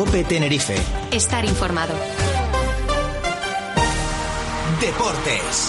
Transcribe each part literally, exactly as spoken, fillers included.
COPE Tenerife. Estar informado. Deportes.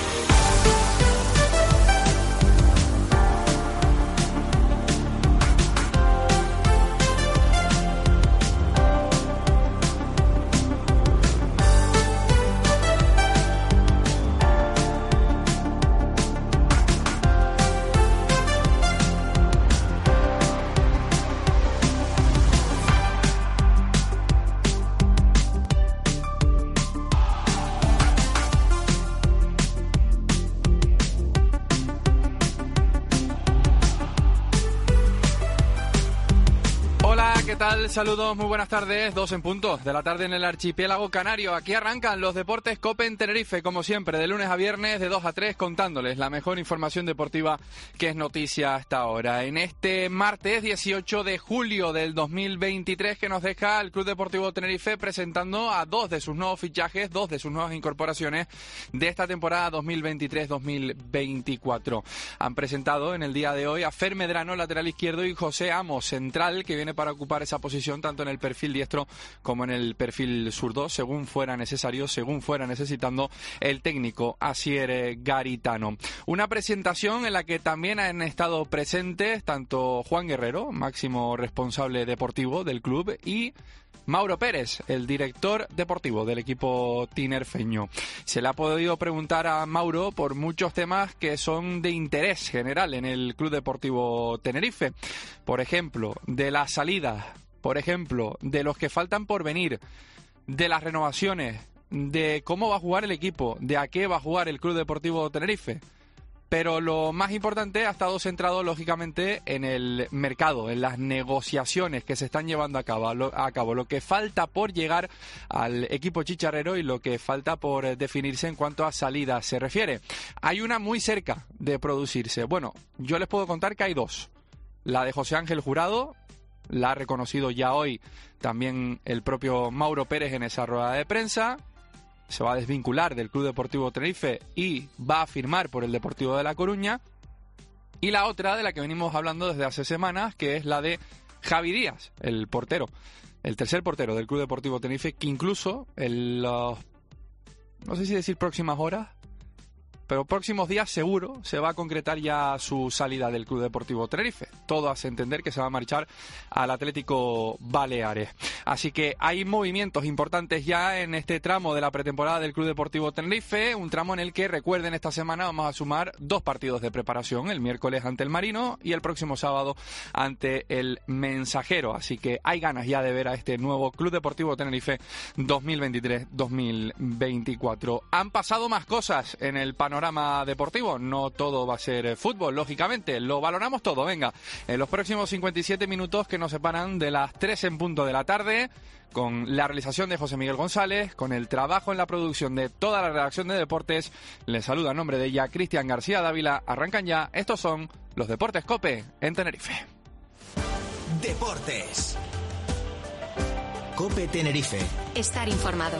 ¿Qué tal? Saludos, muy buenas tardes, dos en punto de la tarde en el archipiélago canario. Aquí arrancan los deportes COPE en Tenerife, como siempre, de lunes a viernes, de dos a tres, contándoles la mejor información deportiva que es noticia hasta ahora. En este martes dieciocho de julio del dos mil veintitrés, que nos deja el Club Deportivo Tenerife presentando a dos de sus nuevos fichajes, dos de sus nuevas incorporaciones de esta temporada dos mil veintitrés dos mil veinticuatro. Han presentado en el día de hoy a Fer Medrano, lateral izquierdo, y José Amos, central, que viene para ocupar esa posición tanto en el perfil diestro como en el perfil zurdo, según fuera necesario, según fuera necesitando el técnico Asier Garitano. Una presentación en la que también han estado presentes tanto Juan Guerrero, máximo responsable deportivo del club, y Mauro Pérez, el director deportivo del equipo tinerfeño. Se le ha podido preguntar a Mauro por muchos temas que son de interés general en el Club Deportivo Tenerife. Por ejemplo, de las salidas, por ejemplo, de los que faltan por venir, de las renovaciones, de cómo va a jugar el equipo, de a qué va a jugar el Club Deportivo Tenerife. Pero lo más importante ha estado centrado, lógicamente, en el mercado, en las negociaciones que se están llevando a cabo, a cabo, lo que falta por llegar al equipo chicharrero y lo que falta por definirse en cuanto a salidas se refiere. Hay una muy cerca de producirse. Bueno, yo les puedo contar que hay dos. La de José Ángel Jurado, la ha reconocido ya hoy también el propio Mauro Pérez en esa rueda de prensa. Se va a desvincular del Club Deportivo Tenerife y va a firmar por el Deportivo de La Coruña. Y la otra, de la que venimos hablando desde hace semanas, que es la de Javi Díaz, el portero, el tercer portero del Club Deportivo Tenerife, que incluso en los, no sé si decir próximas horas, pero próximos días seguro se va a concretar ya su salida del Club Deportivo Tenerife. Todo hace entender que se va a marchar al Atlético Baleares. Así que hay movimientos importantes ya en este tramo de la pretemporada del Club Deportivo Tenerife, un tramo en el que, recuerden, esta semana vamos a sumar dos partidos de preparación, el miércoles ante el Marino y el próximo sábado ante el Mensajero. Así que hay ganas ya de ver a este nuevo Club Deportivo Tenerife dos mil veintitrés dos mil veinticuatro. Han pasado más cosas en el panorama deportivo, no todo va a ser fútbol, lógicamente, lo valoramos todo, venga, en los próximos cincuenta y siete minutos que nos separan de las tres en punto de la tarde, con la realización de José Miguel González, con el trabajo en la producción de toda la redacción de deportes. Les saluda en nombre de ella Cristian García Dávila. Arrancan ya, estos son los Deportes COPE en Tenerife. Deportes COPE Tenerife. Estar informado.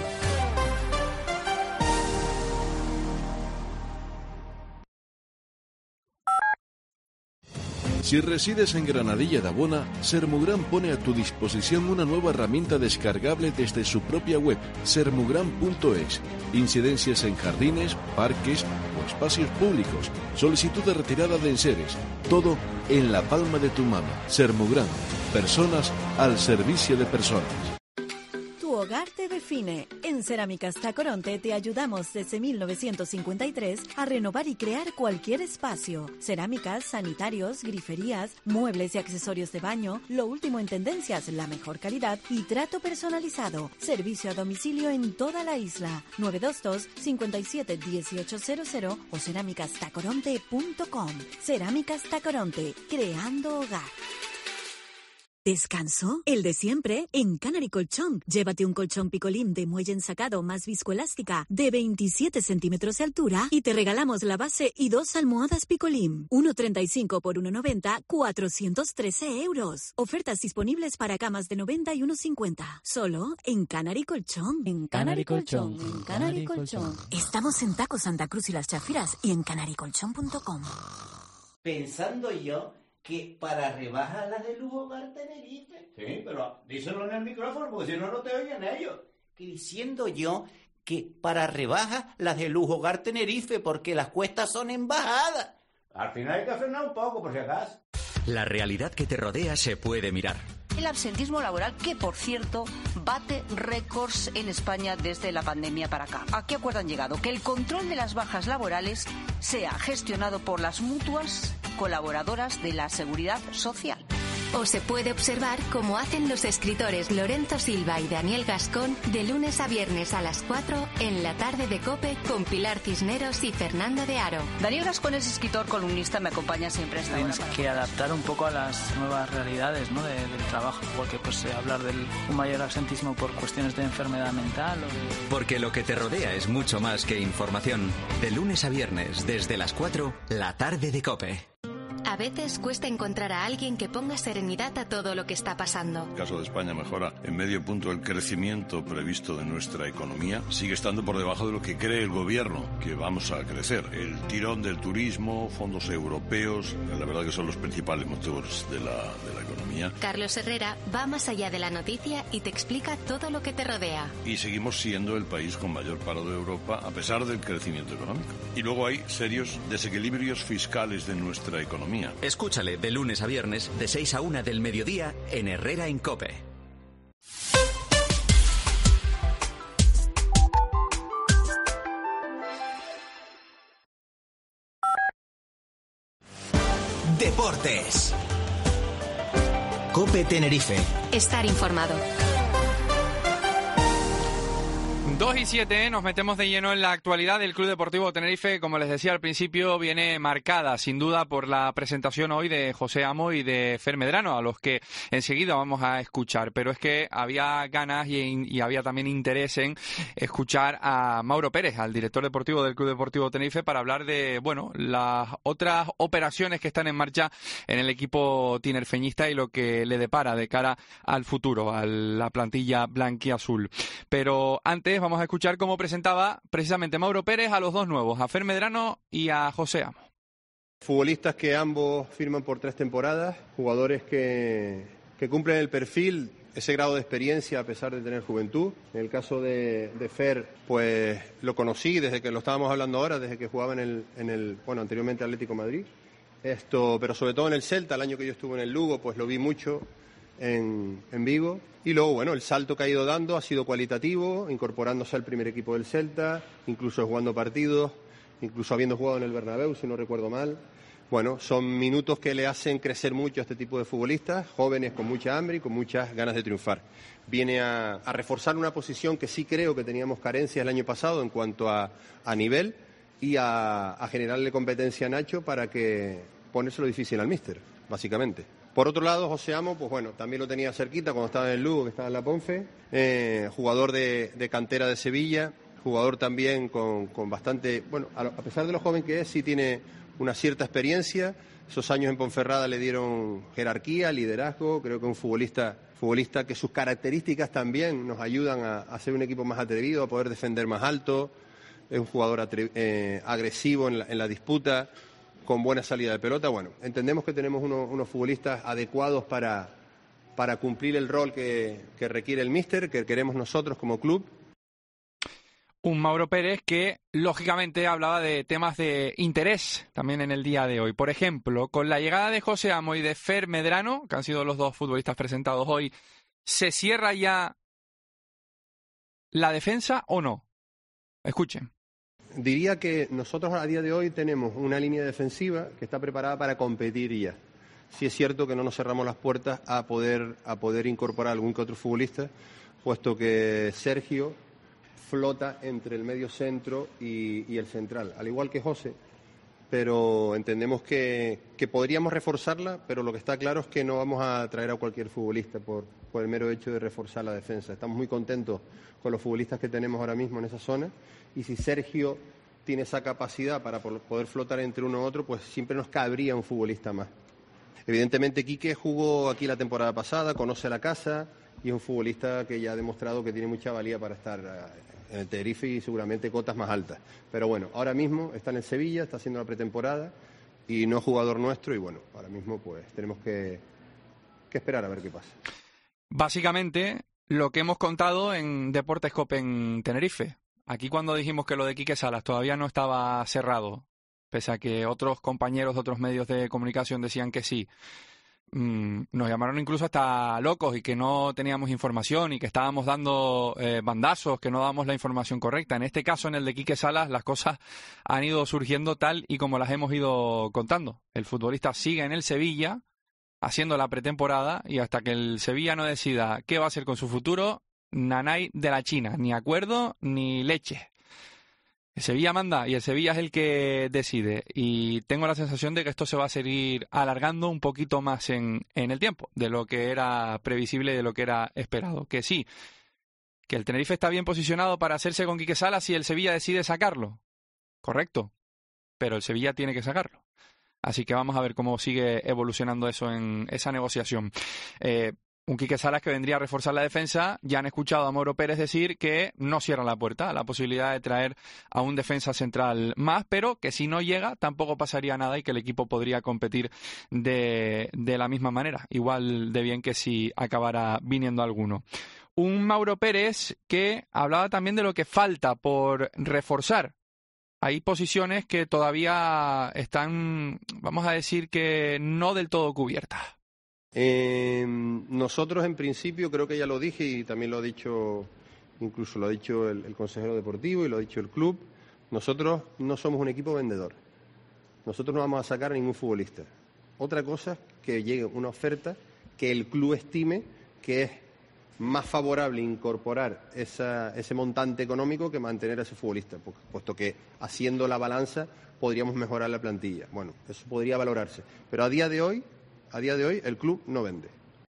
Si resides en Granadilla de Abona, Sermugran pone a tu disposición una nueva herramienta descargable desde su propia web, sermugran punto es. Incidencias en jardines, parques o espacios públicos, solicitud de retirada de enseres, todo en la palma de tu mano. Sermugran, personas al servicio de personas. Tu hogar te define. En Cerámicas Tacoronte te ayudamos desde mil novecientos cincuenta y tres a renovar y crear cualquier espacio. Cerámicas, sanitarios, griferías, muebles y accesorios de baño, lo último en tendencias, la mejor calidad y trato personalizado. Servicio a domicilio en toda la isla. nueve dos dos, cinco siete, uno ocho cero cero o cerámicas tacoronte punto com. Cerámicas Tacoronte, creando hogar. ¿Descanso? El de siempre, en Canary Colchón. Llévate un colchón Picolín de muelle ensacado más viscoelástica de veintisiete centímetros de altura y te regalamos la base y dos almohadas Picolín. uno treinta y cinco por uno noventa, cuatrocientos trece euros. Ofertas disponibles para camas de noventa y uno cincuenta. Solo en Canary Colchón. En Canary Colchón. En Canary Colchón. Estamos en Taco Santa Cruz y Las Chafiras y en canary colchón punto com. Pensando yo que para rebajar las de Lujo Hogar Tenerife. Sí, pero díselo en el micrófono porque si no, no te oyen ellos. Que diciendo yo que para rebajas las de Lujo Hogar Tenerife porque las cuestas son en bajada. Al final hay que frenar un poco por si acaso. La realidad que te rodea se puede mirar. El absentismo laboral, que por cierto bate récords en España desde la pandemia para acá. ¿A qué acuerdo han llegado? Que el control de las bajas laborales sea gestionado por las mutuas colaboradoras de la Seguridad Social. O se puede observar cómo hacen los escritores Lorenzo Silva y Daniel Gascón de lunes a viernes a las cuatro en la tarde de COPE con Pilar Cisneros y Fernando de Aro. Daniel Gascón es escritor, columnista, me acompaña siempre a esta hora. Tienes que adaptar un poco a las nuevas realidades, ¿no? de, del trabajo, porque pues eh, hablar de un mayor absentismo por cuestiones de enfermedad mental o de... Porque lo que te rodea es mucho más que información. De lunes a viernes, desde las cuatro, la tarde de COPE. A veces cuesta encontrar a alguien que ponga serenidad a todo lo que está pasando. El caso de España mejora en medio punto el crecimiento previsto de nuestra economía. Sigue estando por debajo de lo que cree el gobierno, que vamos a crecer. El tirón del turismo, fondos europeos, la verdad que son los principales motores de la, de la economía. Carlos Herrera va más allá de la noticia y te explica todo lo que te rodea. Y seguimos siendo el país con mayor paro de Europa a pesar del crecimiento económico. Y luego hay serios desequilibrios fiscales de nuestra economía. Escúchale de lunes a viernes, de seis a una del mediodía, en Herrera en COPE. Deportes. COPE Tenerife. Estar informado. dos y siete, nos metemos de lleno en la actualidad del Club Deportivo Tenerife. Como les decía al principio, viene marcada sin duda por la presentación hoy de José Amo y de Fer Medrano, a los que enseguida vamos a escuchar. Pero es que había ganas y, y había también interés en escuchar a Mauro Pérez, al director deportivo del Club Deportivo Tenerife, para hablar de, bueno, las otras operaciones que están en marcha en el equipo tinerfeñista y lo que le depara de cara al futuro, a la plantilla blanquiazul. Pero antes vamos a escuchar cómo presentaba precisamente Mauro Pérez a los dos nuevos, a Fer Medrano y a José Amo. Futbolistas que ambos firman por tres temporadas, jugadores que, que cumplen el perfil, ese grado de experiencia a pesar de tener juventud. En el caso de, de Fer, pues lo conocí desde que lo estábamos hablando ahora, desde que jugaba en el, en el bueno, anteriormente Atlético Madrid. Esto, pero sobre todo en el Celta, el año que yo estuve en el Lugo, pues lo vi mucho en, en Vigo. Y luego, bueno, el salto que ha ido dando ha sido cualitativo, incorporándose al primer equipo del Celta, incluso jugando partidos, incluso habiendo jugado en el Bernabéu, si no recuerdo mal. Bueno, son minutos que le hacen crecer mucho a este tipo de futbolistas, jóvenes con mucha hambre y con muchas ganas de triunfar. Viene a, a reforzar una posición que sí creo que teníamos carencias el año pasado en cuanto a, a nivel y a, a generarle competencia a Nacho para que ponérselo difícil al míster, básicamente. Por otro lado, José Amo, pues bueno, también lo tenía cerquita cuando estaba en el Lugo, que estaba en la Ponfe, eh, jugador de, de cantera de Sevilla, jugador también con, con bastante, bueno, a, a pesar de lo joven que es, sí tiene una cierta experiencia. Esos años en Ponferrada le dieron jerarquía, liderazgo, creo que un futbolista, futbolista que sus características también nos ayudan a, a ser un equipo más atrevido, a poder defender más alto, es un jugador atre, eh, agresivo en la, en la disputa, con buena salida de pelota. Bueno, entendemos que tenemos unos, unos futbolistas adecuados para, para cumplir el rol que, que requiere el míster, que queremos nosotros como club. Un Mauro Pérez que, lógicamente, hablaba de temas de interés también en el día de hoy. Por ejemplo, con la llegada de José Amo y de Fer Medrano, que han sido los dos futbolistas presentados hoy, ¿se cierra ya la defensa o no? Escuchen. Diría que nosotros a día de hoy tenemos una línea defensiva que está preparada para competir ya. Sí es cierto que no nos cerramos las puertas a poder, a poder incorporar algún que otro futbolista, puesto que Sergio flota entre el medio centro y, y el central, al igual que José, pero entendemos que, que podríamos reforzarla, pero lo que está claro es que no vamos a traer a cualquier futbolista por, por el mero hecho de reforzar la defensa. Estamos muy contentos con los futbolistas que tenemos ahora mismo en esa zona, y si Sergio tiene esa capacidad para poder flotar entre uno y otro, pues siempre nos cabría un futbolista más. Evidentemente Quique jugó aquí la temporada pasada, conoce la casa y es un futbolista que ya ha demostrado que tiene mucha valía para estar en el Tenerife y seguramente cotas más altas. Pero bueno, ahora mismo está en el Sevilla, está haciendo la pretemporada y no jugador nuestro, y bueno, ahora mismo pues tenemos que, que esperar a ver qué pasa. Básicamente, lo que hemos contado en Deportes Cope en Tenerife. Aquí cuando dijimos que lo de Quique Salas todavía no estaba cerrado, pese a que otros compañeros de otros medios de comunicación decían que sí, mm, nos llamaron incluso hasta locos y que no teníamos información y que estábamos dando eh, bandazos, que no dábamos la información correcta. En este caso, en el de Quique Salas, las cosas han ido surgiendo tal y como las hemos ido contando. El futbolista sigue en el Sevilla, haciendo la pretemporada, y hasta que el Sevilla no decida qué va a hacer con su futuro, nanay de la China, ni acuerdo ni leche. El Sevilla manda y el Sevilla es el que decide, y tengo la sensación de que esto se va a seguir alargando un poquito más en, en el tiempo de lo que era previsible y de lo que era esperado. Que sí, que el Tenerife está bien posicionado para hacerse con Quique Salas si el Sevilla decide sacarlo, correcto, pero el Sevilla tiene que sacarlo. Así que vamos a ver cómo sigue evolucionando eso en esa negociación. Eh, Un Quique Salas que vendría a reforzar la defensa. Ya han escuchado a Mauro Pérez decir que no cierra la puerta a la posibilidad de traer a un defensa central más, pero que si no llega tampoco pasaría nada y que el equipo podría competir de, de la misma manera, igual de bien que si acabara viniendo alguno. Un Mauro Pérez que hablaba también de lo que falta por reforzar. Hay posiciones que todavía están, vamos a decir que no del todo cubiertas. Eh, nosotros en principio, creo que ya lo dije y también lo ha dicho, incluso lo ha dicho el, el consejero deportivo y lo ha dicho el club, nosotros no somos un equipo vendedor. Nosotros no vamos a sacar a ningún futbolista. Otra cosa es que llegue una oferta que el club estime que es más favorable incorporar esa, ese montante económico que mantener a ese futbolista, puesto que haciendo la balanza podríamos mejorar la plantilla. Bueno, eso podría valorarse, pero a día de hoy A día de hoy, el club no vende.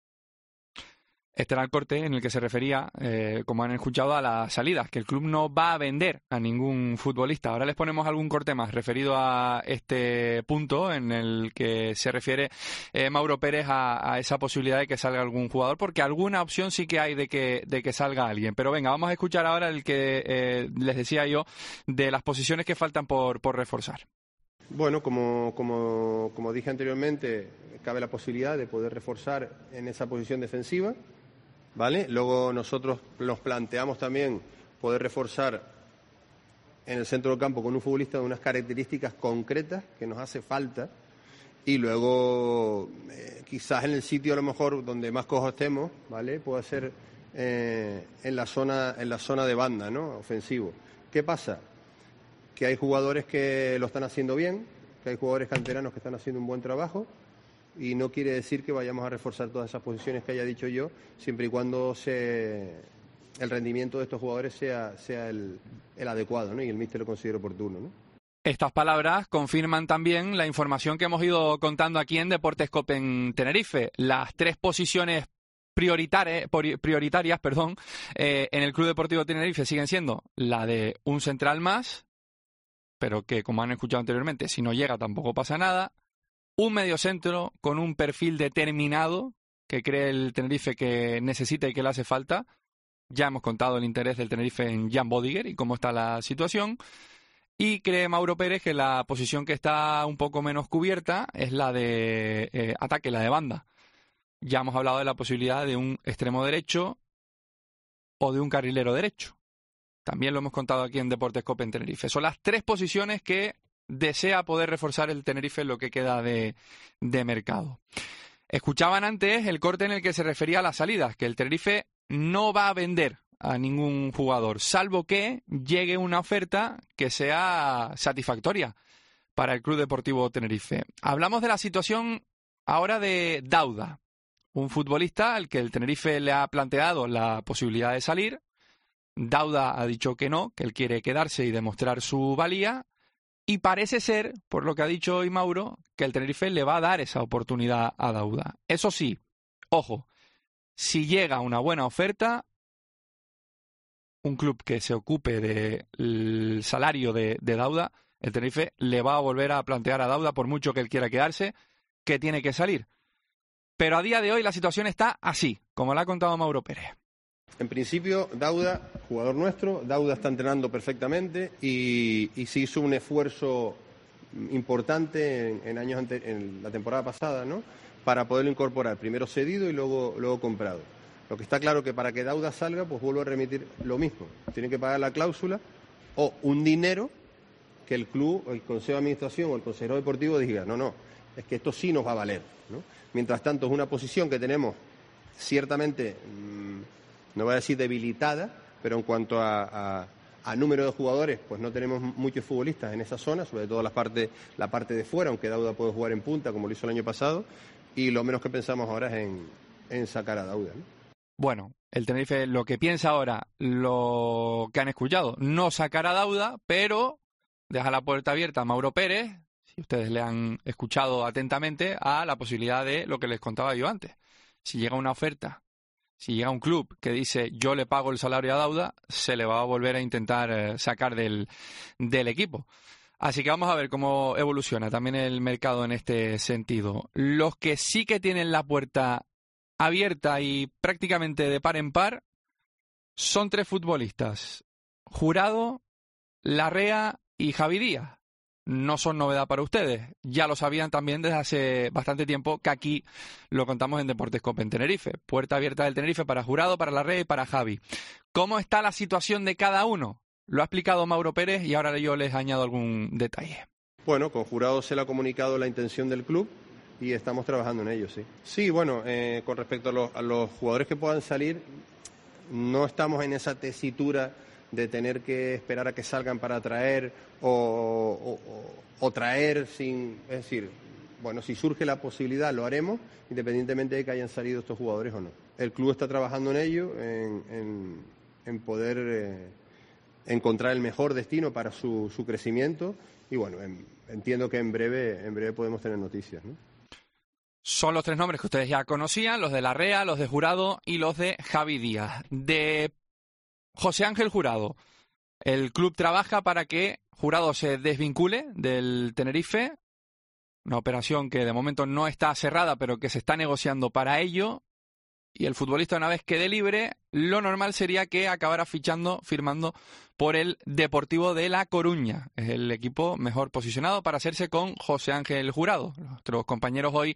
Este era el corte en el que se refería, eh, como han escuchado, a las salidas, que el club no va a vender a ningún futbolista. Ahora les ponemos algún corte más referido a este punto en el que se refiere eh, Mauro Pérez a, a esa posibilidad de que salga algún jugador, porque alguna opción sí que hay de que, de que salga alguien. Pero venga, vamos a escuchar ahora el que eh, les decía yo de las posiciones que faltan por, por reforzar. Bueno, como, como, como dije anteriormente, cabe la posibilidad de poder reforzar en esa posición defensiva, ¿vale? Luego nosotros nos planteamos también poder reforzar en el centro del campo con un futbolista de unas características concretas que nos hace falta, y luego eh, quizás en el sitio a lo mejor donde más cojos estemos, ¿vale? Puede ser eh, en la zona, en la zona de banda, ¿no? Ofensivo. ¿Qué pasa? Que hay jugadores que lo están haciendo bien, que hay jugadores canteranos que están haciendo un buen trabajo, y no quiere decir que vayamos a reforzar todas esas posiciones que haya dicho yo, siempre y cuando se, el rendimiento de estos jugadores sea, sea el, el adecuado, ¿no? Y el míster lo considere oportuno, ¿no? Estas palabras confirman también la información que hemos ido contando aquí en Deportes Cope en Tenerife. Las tres posiciones prioritarias, prioritarias perdón, eh, en el Club Deportivo Tenerife siguen siendo la de un central más, pero que, como han escuchado anteriormente, si no llega tampoco pasa nada. Un mediocentro con un perfil determinado que cree el Tenerife que necesita y que le hace falta. Ya hemos contado el interés del Tenerife en Jan Bodiger y cómo está la situación. Y cree Mauro Pérez que la posición que está un poco menos cubierta es la de eh, ataque, la de banda. Ya hemos hablado de la posibilidad de un extremo derecho o de un carrilero derecho. También lo hemos contado aquí en Deportes Cope en Tenerife. Son las tres posiciones que desea poder reforzar el Tenerife en lo que queda de, de mercado. Escuchaban antes el corte en el que se refería a las salidas, que el Tenerife no va a vender a ningún jugador, salvo que llegue una oferta que sea satisfactoria para el Club Deportivo Tenerife. Hablamos de la situación ahora de Dauda, un futbolista al que el Tenerife le ha planteado la posibilidad de salir. Dauda ha dicho que no, que él quiere quedarse y demostrar su valía. Y parece ser, por lo que ha dicho hoy Mauro, que el Tenerife le va a dar esa oportunidad a Dauda. Eso sí, ojo, si llega una buena oferta, un club que se ocupe del salario de, de Dauda, el Tenerife le va a volver a plantear a Dauda, por mucho que él quiera quedarse, que tiene que salir. Pero a día de hoy la situación está así, como la ha contado Mauro Pérez. En principio, Dauda, jugador nuestro, Dauda está entrenando perfectamente y, y se hizo un esfuerzo importante en, en años ante, en la temporada pasada, ¿no? Para poderlo incorporar, primero cedido y luego, luego comprado. Lo que está claro que para que Dauda salga, pues vuelvo a remitir lo mismo. Tiene que pagar la cláusula o un dinero que el club, el Consejo de Administración o el Consejero Deportivo diga, no, no, es que esto sí nos va a valer, ¿no? Mientras tanto, es una posición que tenemos ciertamente, mmm, no voy a decir debilitada, pero en cuanto a, a, a número de jugadores, pues no tenemos muchos futbolistas en esa zona, sobre todo la parte, la parte de fuera, aunque Dauda puede jugar en punta, como lo hizo el año pasado, y lo menos que pensamos ahora es en, en sacar a Dauda, ¿no? Bueno, el Tenerife lo que piensa ahora, lo que han escuchado, no sacar a Dauda, pero deja la puerta abierta a Mauro Pérez, si ustedes le han escuchado atentamente, a la posibilidad de lo que les contaba yo antes. Si llega una oferta, si llega un club que dice yo le pago el salario a Dauda, se le va a volver a intentar eh, sacar del, del equipo. Así que vamos a ver cómo evoluciona también el mercado en este sentido. Los que sí que tienen la puerta abierta y prácticamente de par en par son tres futbolistas: Jurado, Larrea y Javi Díaz. No son novedad para ustedes, ya lo sabían también desde hace bastante tiempo, que aquí lo contamos en Deportes Cope en Tenerife. Puerta abierta del Tenerife para Jurado, para Larrea y para Javi. ¿Cómo está la situación de cada uno? Lo ha explicado Mauro Pérez y ahora yo les añado algún detalle. Bueno, con Jurado se le ha comunicado la intención del club y estamos trabajando en ello, sí. Sí, bueno, eh, con respecto a los, a los jugadores que puedan salir, no estamos en esa tesitura de tener que esperar a que salgan para traer o, o, o, o traer sin... Es decir, bueno, si surge la posibilidad lo haremos, independientemente de que hayan salido estos jugadores o no. El club está trabajando en ello, en, en, en poder eh, encontrar el mejor destino para su, su crecimiento y bueno, en, entiendo que en breve, en breve podemos tener noticias, ¿no? Son los tres nombres que ustedes ya conocían, los de Larrea, los de Jurado y los de Javi Díaz. De José Ángel Jurado, el club trabaja para que Jurado se desvincule del Tenerife, una operación que de momento no está cerrada, pero que se está negociando para ello, y el futbolista, una vez quede libre, lo normal sería que acabara fichando, firmando por el Deportivo de La Coruña. Es el equipo mejor posicionado para hacerse con José Ángel Jurado. Nuestros compañeros hoy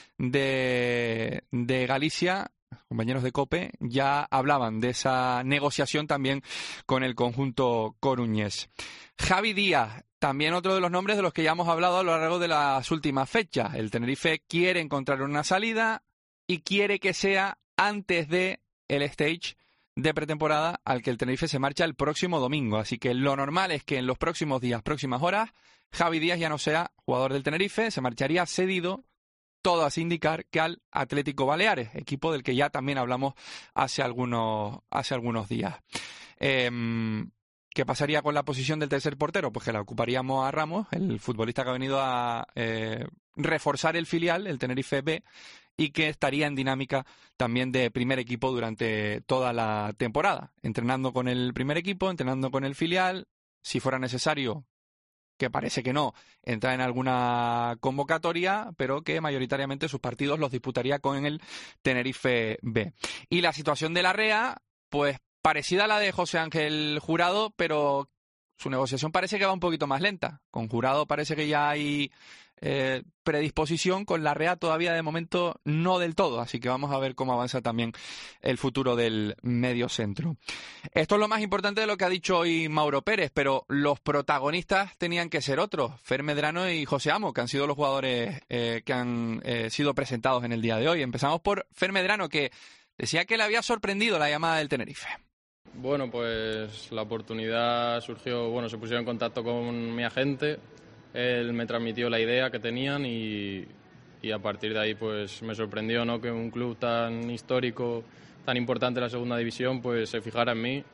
de, de Galicia, compañeros de COPE, ya hablaban de esa negociación también con el conjunto coruñés. Javi Díaz, también otro de los nombres de los que ya hemos hablado a lo largo de las últimas fechas. El Tenerife quiere encontrar una salida y quiere que sea antes de el stage de pretemporada al que el Tenerife se marcha el próximo domingo. Así que lo normal es que en los próximos días, próximas horas, Javi Díaz ya no sea jugador del Tenerife, se marcharía cedido, todo hace indicar que al Atlético Baleares, equipo del que ya también hablamos hace algunos, hace algunos días. Eh, ¿Qué pasaría con la posición del tercer portero? Pues que la ocuparíamos a Ramos, el futbolista que ha venido a eh, reforzar el filial, el Tenerife B, y que estaría en dinámica también de primer equipo durante toda la temporada, entrenando con el primer equipo, entrenando con el filial, si fuera necesario, que parece que no, entrar en alguna convocatoria, pero que mayoritariamente sus partidos los disputaría con el Tenerife B. Y la situación de Larrea, pues parecida a la de José Ángel Jurado, pero su negociación parece que va un poquito más lenta. Con Jurado parece que ya hay eh, predisposición, con Larrea todavía de momento no del todo, así que vamos a ver cómo avanza también el futuro del medio centro. Esto es lo más importante de lo que ha dicho hoy Mauro Pérez, pero los protagonistas tenían que ser otros, Fer Medrano y José Amo, que han sido los jugadores eh, que han eh, sido presentados en el día de hoy. Empezamos por Fer Medrano, que decía que le había sorprendido la llamada del Tenerife. Bueno, pues la oportunidad surgió, bueno, se pusieron en contacto con mi agente, él me transmitió la idea que tenían y, y a partir de ahí pues me sorprendió, ¿no?, que un club tan histórico, tan importante en la segunda división, pues se fijara en mí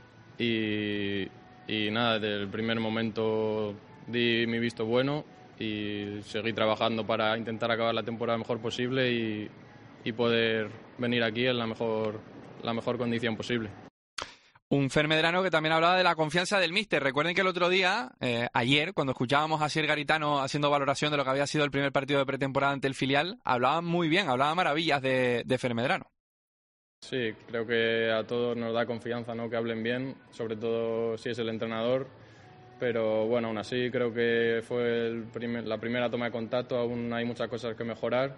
y, y nada, desde el primer momento di mi visto bueno y seguí trabajando para intentar acabar la temporada lo mejor posible y, y poder venir aquí en la mejor, la mejor condición posible. Un Fer Medrano que también hablaba de la confianza del míster. Recuerden que el otro día, eh, ayer, cuando escuchábamos a Asier Garitano haciendo valoración de lo que había sido el primer partido de pretemporada ante el filial, hablaba muy bien, hablaba maravillas de, de Fer Medrano. Sí, creo que a todos nos da confianza, ¿no?, que hablen bien, sobre todo si es el entrenador. pero bueno, aún así creo que fue el primer, la primera toma de contacto, aún hay muchas cosas que mejorar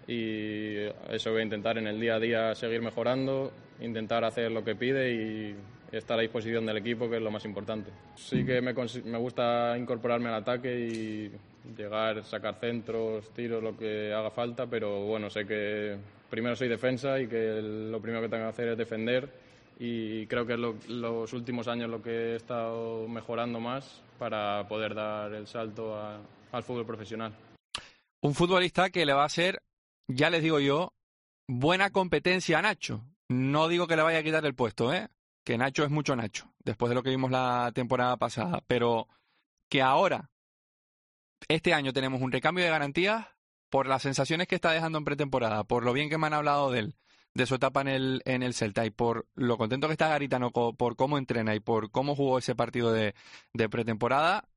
y eso voy a intentar en el día a día seguir mejorando, intentar hacer lo que pide y estar a disposición del equipo, que es lo más importante. Sí que me, me gusta incorporarme al ataque y llegar, sacar centros, tiros, lo que haga falta, pero bueno, sé que primero soy defensa y que lo primero que tengo que hacer es defender y creo que es lo, los últimos años lo que he estado mejorando más para poder dar el salto a, al fútbol profesional. Un futbolista que le va a hacer, ya les digo yo, buena competencia a Nacho. No digo que le vaya a quitar el puesto, ¿eh? Que Nacho es mucho Nacho, después de lo que vimos la temporada pasada, pero que ahora, este año tenemos un recambio de garantías por las sensaciones que está dejando en pretemporada, por lo bien que me han hablado de él, de su etapa en el, en el Celta y por lo contento que está Garitano por cómo entrena y por cómo jugó ese partido de, de pretemporada.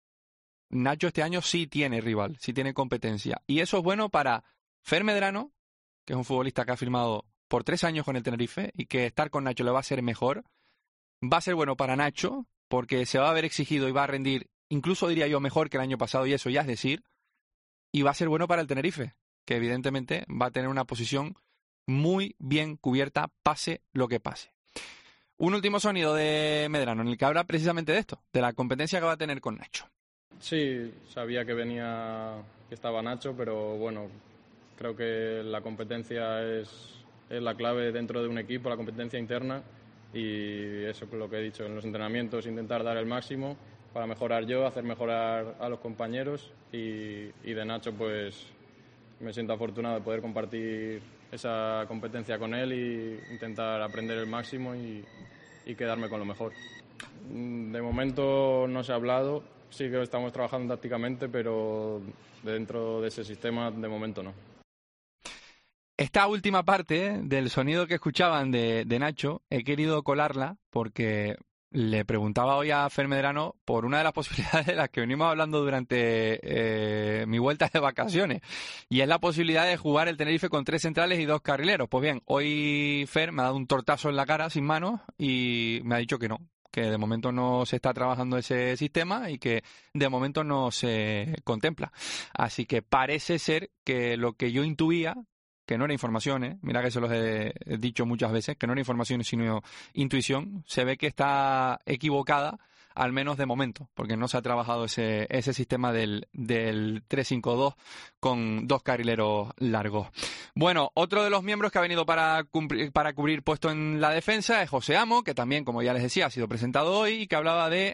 Nacho este año sí tiene rival, sí tiene competencia y eso es bueno para Fer Medrano, que es un futbolista que ha firmado por tres años con el Tenerife y que estar con Nacho le va a ser mejor. Va a ser bueno para Nacho porque se va a ver exigido y va a rendir, incluso diría yo, mejor que el año pasado y eso ya es decir. Y va a ser bueno para el Tenerife, que evidentemente va a tener una posición muy bien cubierta, pase lo que pase. Un último sonido de Medrano en el que habla precisamente de esto, de la competencia que va a tener con Nacho. Sí, sabía que venía, que estaba Nacho, pero bueno, creo que la competencia es... es la clave dentro de un equipo, la competencia interna y eso es lo que he dicho en los entrenamientos, intentar dar el máximo para mejorar yo, hacer mejorar a los compañeros y, y de Nacho pues me siento afortunado de poder compartir esa competencia con él y intentar aprender el máximo y, y quedarme con lo mejor. De momento no se ha hablado, sí que estamos trabajando tácticamente, pero dentro de ese sistema de momento no. Esta última parte del sonido que escuchaban de, de Nacho, he querido colarla porque le preguntaba hoy a Fer Medrano por una de las posibilidades de las que venimos hablando durante eh, mi vuelta de vacaciones, y es la posibilidad de jugar el Tenerife con tres centrales y dos carrileros. Pues bien, hoy Fer me ha dado un tortazo en la cara sin manos y me ha dicho que no, que de momento no se está trabajando ese sistema y que de momento no se contempla. Así que parece ser que lo que yo intuía, que no era información, ¿eh? Mira que se los he dicho muchas veces, que no era información sino intuición, se ve que está equivocada, al menos de momento, porque no se ha trabajado ese, ese sistema del, del tres cinco dos con dos carrileros largos. Bueno, otro de los miembros que ha venido para, cumplir, para cubrir puesto en la defensa es José Amo, que también, como ya les decía, ha sido presentado hoy y que hablaba de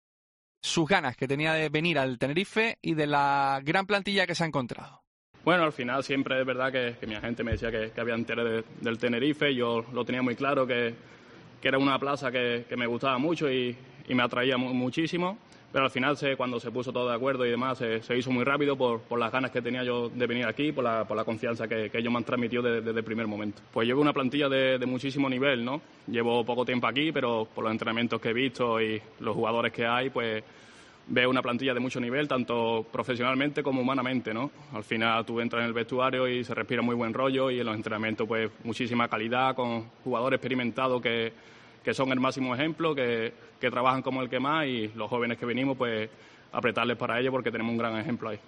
sus ganas que tenía de venir al Tenerife y de la gran plantilla que se ha encontrado. Bueno, al final siempre es verdad que, que mi agente me decía que, que había interés de, del Tenerife. Yo lo tenía muy claro que, que era una plaza que, que me gustaba mucho y, y me atraía mu muchísimo. Pero al final, se, cuando se puso todo de acuerdo y demás, se, se hizo muy rápido por, por las ganas que tenía yo de venir aquí, por la, por la confianza que, que ellos me han transmitido desde, desde el primer momento. Pues llevo una plantilla de, de muchísimo nivel, ¿no? Llevo poco tiempo aquí, pero por los entrenamientos que he visto y los jugadores que hay, pues veo una plantilla de mucho nivel, tanto profesionalmente como humanamente, ¿no? Al final tú entras en el vestuario y se respira muy buen rollo y en los entrenamientos pues muchísima calidad, con jugadores experimentados que, que son el máximo ejemplo, que, que trabajan como el que más y los jóvenes que venimos pues apretarles para ello porque tenemos un gran ejemplo ahí.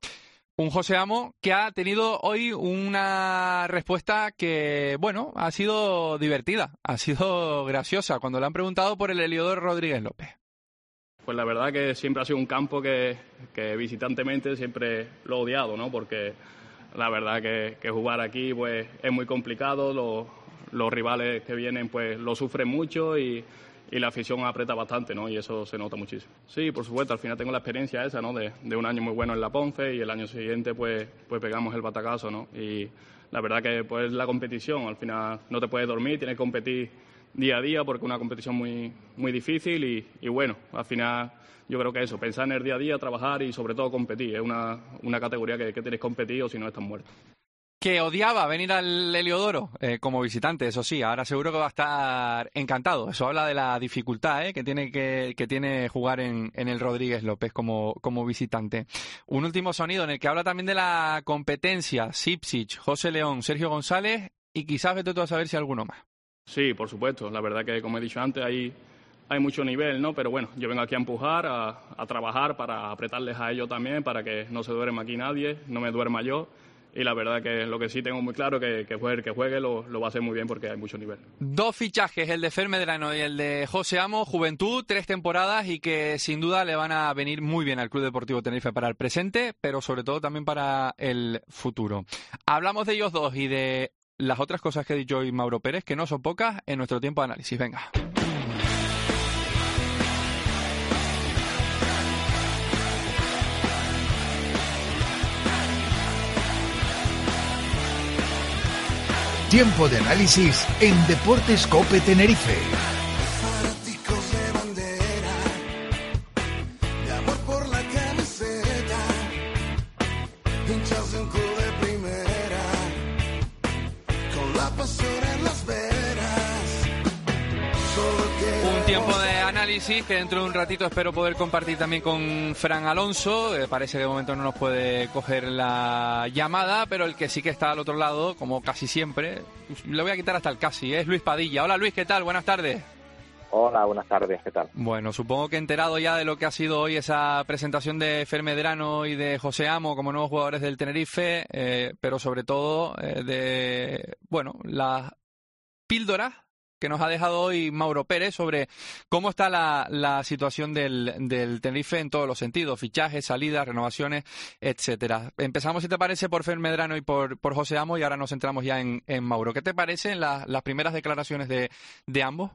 Un José Amo que ha tenido hoy una respuesta que, bueno, ha sido divertida, ha sido graciosa cuando le han preguntado por el Heliodoro Rodríguez López. Pues la verdad que siempre ha sido un campo que, que visitantemente siempre lo he odiado, ¿no? Porque la verdad que, que jugar aquí pues es muy complicado, los, los rivales que vienen pues lo sufren mucho y, y la afición aprieta bastante, ¿no? Y eso se nota muchísimo. Sí, por supuesto, al final tengo la experiencia esa, ¿no? De, de un año muy bueno en la Ponce y el año siguiente pues, pues pegamos el batacazo, ¿no? Y la verdad que pues la competición, al final no te puedes dormir, tienes que competir día a día porque es una competición muy, muy difícil y, y bueno, al final yo creo que eso, pensar en el día a día, trabajar y sobre todo competir, es una, una categoría que, que tienes que competir o si no estás muerto. Que odiaba venir al Heliodoro eh, como visitante, eso sí, ahora seguro que va a estar encantado. Eso habla de la dificultad eh, que tiene que, que tiene jugar en, en el Rodríguez López como, como visitante. Un último sonido en el que habla también de la competencia, Sipsic, José León, Sergio González y quizás vete tú a saber si alguno más. Sí, por supuesto. La verdad que, como he dicho antes, hay hay mucho nivel, ¿no? Pero bueno, yo vengo aquí a empujar, a, a trabajar para apretarles a ellos también, para que no se duerma aquí nadie, no me duerma yo. Y la verdad que lo que sí tengo muy claro que que juegue, que juegue lo, lo va a hacer muy bien porque hay mucho nivel. Dos fichajes, el de Fer Medrano y el de José Amo, juventud, tres temporadas y que sin duda le van a venir muy bien al Club Deportivo Tenerife para el presente, pero sobre todo también para el futuro. Hablamos de ellos dos y de las otras cosas que ha dicho hoy Mauro Pérez, que no son pocas, en nuestro tiempo de análisis. Venga. Tiempo de análisis en Deportes COPE Tenerife. Fanáticos de bandera, de amor por la camiseta, hinchas de un club de primera, con la pasión en las venas. Un tiempo de análisis que dentro de un ratito espero poder compartir también con Fran Alonso. Eh, parece que de momento no nos puede coger la llamada, pero el que sí que está al otro lado, como casi siempre, le voy a quitar hasta el casi, es Luis Padilla. Hola Luis, ¿qué tal? Buenas tardes. Hola, buenas tardes, ¿qué tal? Bueno, supongo que enterado ya de lo que ha sido hoy esa presentación de Fer Medrano y de José Amo como nuevos jugadores del Tenerife, eh, pero sobre todo eh, de, bueno, las píldoras que nos ha dejado hoy Mauro Pérez sobre cómo está la, la situación del, del Tenerife en todos los sentidos, fichajes, salidas, renovaciones, etcétera. Empezamos, si te parece, por Fer Medrano y por, por José Amo y ahora nos centramos ya en, en Mauro. ¿Qué te parecen la, las primeras declaraciones de, de ambos?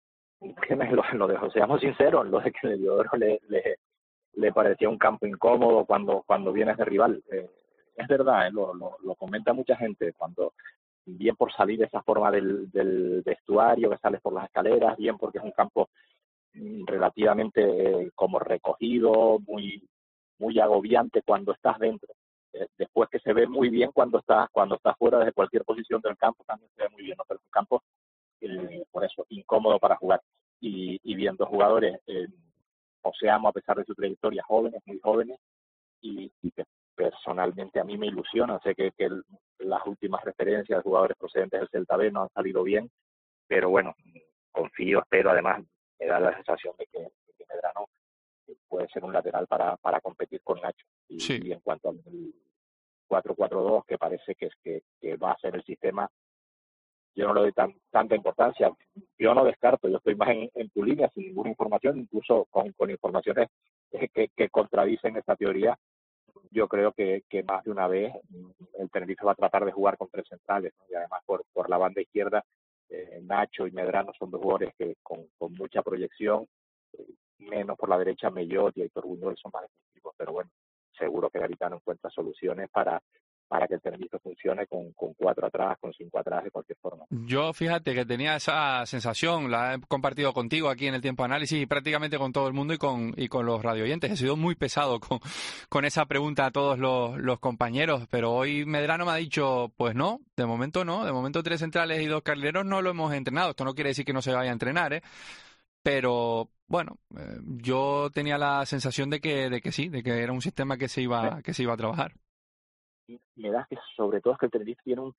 Lo, lo de José Amo sincero, lo de que yo le, le, le parecía un campo incómodo cuando, cuando vienes de rival. Eh, es verdad, eh, lo, lo, lo comenta mucha gente cuando bien por salir de esa forma del, del vestuario, que sales por las escaleras, bien porque es un campo relativamente eh, como recogido, muy muy agobiante cuando estás dentro. Eh, después que se ve muy bien cuando estás cuando estás fuera desde cualquier posición del campo, también se ve muy bien, ¿no? Pero es un campo, eh, por eso, incómodo para jugar. Y, y viendo jugadores, eh, José Amo, a pesar de su trayectoria, jóvenes, muy jóvenes, y, y que personalmente a mí me ilusiona. Sé que, que el, las últimas referencias de jugadores procedentes del Celta B no han salido bien, pero bueno, confío, espero, además me da la sensación de que, de que Medrano puede ser un lateral para, para competir con Nacho. Y, sí. y en cuanto al cuatro cuatro dos, que parece que, es que, que va a ser el sistema, yo no le doy tan, tanta importancia. Yo no descarto, yo estoy más en, en tu línea, sin ninguna información, incluso con, con informaciones que, que contradicen esta teoría. Yo creo que, que más de una vez el Tenerife va a tratar de jugar con tres centrales, ¿no? Y además por, por la banda izquierda, eh, Nacho y Medrano son dos jugadores que con, con mucha proyección, eh, menos por la derecha Mellot y Héctor Buñuel son más defensivos, pero bueno, seguro que Garitano encuentra soluciones para para que el Tenerife funcione con, con cuatro atrás, con cinco atrás, de cualquier forma. Yo, fíjate que tenía esa sensación, la he compartido contigo aquí en el Tiempo de Análisis y prácticamente con todo el mundo y con y con los radioyentes. He sido muy pesado con, con esa pregunta a todos los, los compañeros, pero hoy Medrano me ha dicho, pues no, de momento no, de momento tres centrales y dos carrileros no lo hemos entrenado. Esto no quiere decir que no se vaya a entrenar, ¿eh? Pero bueno, eh, yo tenía la sensación de que de que sí, de que era un sistema que se iba que se iba a trabajar. Me da que sobre todo es que el Tenerife tiene un,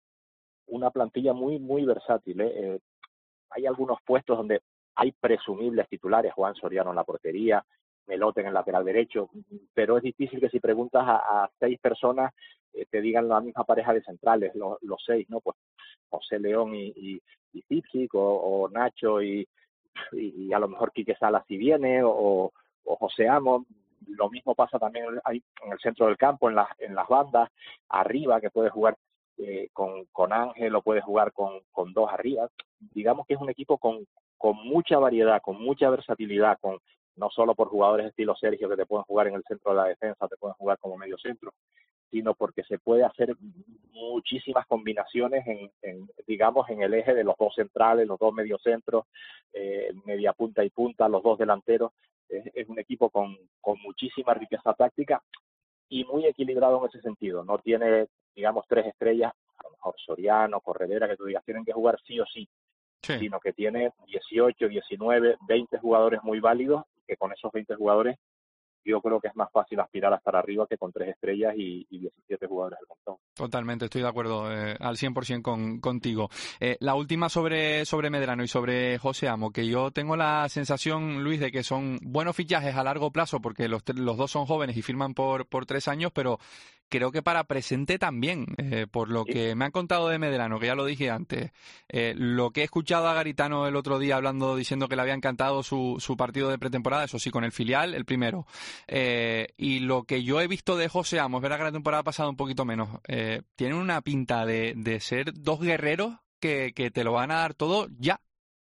una plantilla muy muy versátil, ¿eh? Eh, hay algunos puestos donde hay presumibles titulares, Juan Soriano en la portería, Melote en el lateral derecho, pero es difícil que si preguntas a, a seis personas eh, te digan la misma pareja de centrales, lo, los seis, ¿no? Pues José León y, y, y Zipsic, o, o Nacho y, y, y a lo mejor Quique Salas si viene, o, o José Amo. Lo mismo pasa también ahí en el centro del campo, en las en las bandas, arriba, que puede jugar eh, con, con Ángel o puede jugar con, con dos arriba. Digamos que es un equipo con, con mucha variedad, con mucha versatilidad, con no solo por jugadores estilo Sergio que te pueden jugar en el centro de la defensa, te pueden jugar como medio centro, sino porque se puede hacer muchísimas combinaciones en, en digamos, en el eje de los dos centrales, los dos mediocentros, eh, media punta y punta, los dos delanteros. Es, es un equipo con, con muchísima riqueza táctica y muy equilibrado en ese sentido. No tiene, digamos, tres estrellas, a lo mejor Soriano, Corredera, que tú digas, tienen que jugar sí o sí, sí. Sino que tiene dieciocho, diecinueve, veinte jugadores muy válidos, que con esos veinte jugadores yo creo que es más fácil aspirar a estar arriba que con tres estrellas y, y diecisiete jugadores del montón. Totalmente, estoy de acuerdo eh, al cien por ciento con, contigo. Eh, la última sobre, sobre Medrano y sobre José Amo, que yo tengo la sensación, Luis, de que son buenos fichajes a largo plazo, porque los, los dos son jóvenes y firman por, por tres años, pero creo que para presente también, eh, por lo que me han contado de Medrano, que ya lo dije antes, eh, lo que he escuchado a Garitano el otro día hablando, diciendo que le había encantado su, su partido de pretemporada, eso sí, con el filial, el primero, eh, y lo que yo he visto de José Amo, es verdad que la temporada pasada un poquito menos, eh, tienen una pinta de, de ser dos guerreros que, que te lo van a dar todo ya.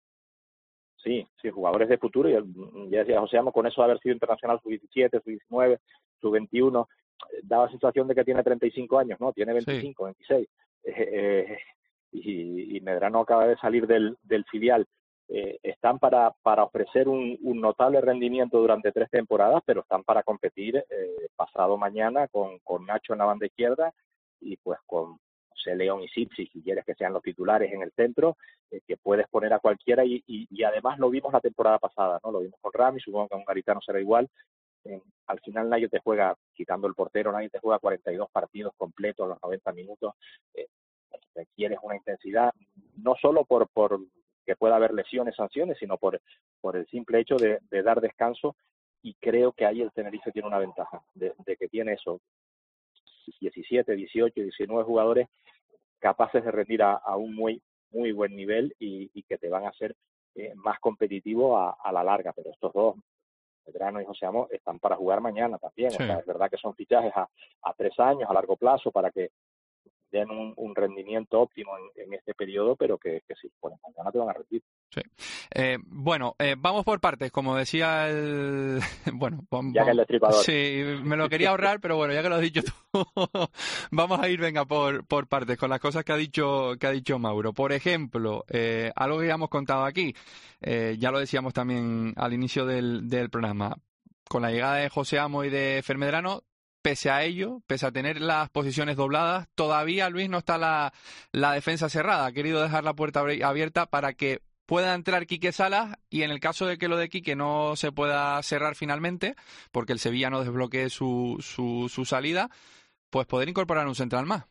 Sí, sí, jugadores de futuro, y ya decía José Amo, con eso de haber sido internacional sub diecisiete, sub diecinueve, sub veintiuno, da la sensación de que tiene treinta y cinco años, ¿no? Tiene veinticinco, sí. veintiséis. Eh, eh, y, y Medrano acaba de salir del, del filial. Eh, están para, para ofrecer un, un notable rendimiento durante tres temporadas, pero están para competir eh, pasado mañana con, con Nacho en la banda izquierda y pues con José León y Sipsi, si quieres que sean los titulares en el centro, eh, que puedes poner a cualquiera y, y, y además lo vimos la temporada pasada, ¿no? Lo vimos con Rami, supongo que con Garitano será igual. Eh, al final nadie te juega, quitando el portero, nadie te juega cuarenta y dos partidos completos, los noventa minutos. Eh, requieres una intensidad, no solo por, por que pueda haber lesiones, sanciones, sino por, por el simple hecho de, de dar descanso, y creo que ahí el Tenerife tiene una ventaja, de, de que tiene eso, diecisiete, dieciocho, diecinueve jugadores capaces de rendir a, a un muy muy buen nivel y, y que te van a hacer eh, más competitivo a, a la larga, pero estos dos, Medrano y José Amo, están para jugar mañana también. Sí. O sea, es verdad que son fichajes a, a tres años, a largo plazo, para que den un, un rendimiento óptimo en, en este periodo, pero que, que si ponen mañana te van a rendir. Sí. Eh, bueno, eh, vamos por partes, como decía el... bueno, vamos, ya que el destripador. Sí, me lo quería ahorrar, pero bueno, ya que lo has dicho tú, vamos a ir, venga, por, por partes, con las cosas que ha dicho, que ha dicho Mauro. Por ejemplo, eh, algo que ya hemos contado aquí, eh, ya lo decíamos también al inicio del, del programa, con la llegada de José Amo y de Fer Medrano, pese a ello, pese a tener las posiciones dobladas, todavía, Luis, no está la, la defensa cerrada. Ha querido dejar la puerta abierta para que pueda entrar Quique Salas, y en el caso de que lo de Quique no se pueda cerrar finalmente, porque el Sevilla no desbloquee su, su, su salida, pues poder incorporar un central más.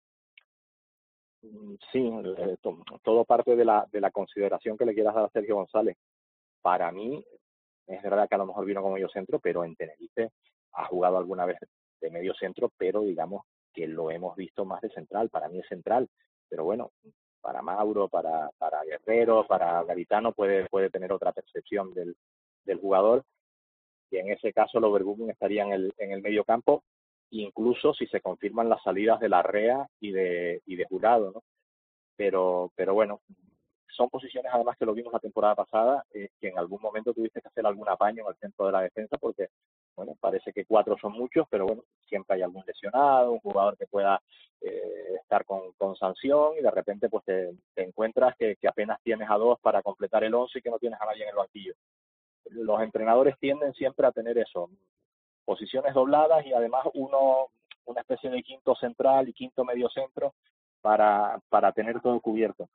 Sí, todo parte de la, de la consideración que le quieras dar a Sergio González. Para mí, es verdad que a lo mejor vino como medio centro, pero en Tenerife ha jugado alguna vez de medio centro, pero digamos que lo hemos visto más de central. Para mí es central, pero bueno, para Mauro, para, para Guerrero, para Garitano puede, puede tener otra percepción del, del jugador, y en ese caso los Verbumen estaría en el, en el medio campo, incluso si se confirman las salidas de Larrea y de, y de Jurado, ¿no? Pero, pero bueno, son posiciones además que lo vimos la temporada pasada, eh, que en algún momento tuviste que hacer algún apaño en el centro de la defensa, porque bueno, parece que cuatro son muchos, pero bueno, siempre hay algún lesionado, un jugador que pueda eh, estar con, con sanción, y de repente pues te, te encuentras que, que apenas tienes a dos para completar el once y que no tienes a nadie en el banquillo. Los entrenadores tienden siempre a tener eso, posiciones dobladas, y además uno, una especie de quinto central y quinto medio centro para, para tener todo cubierto.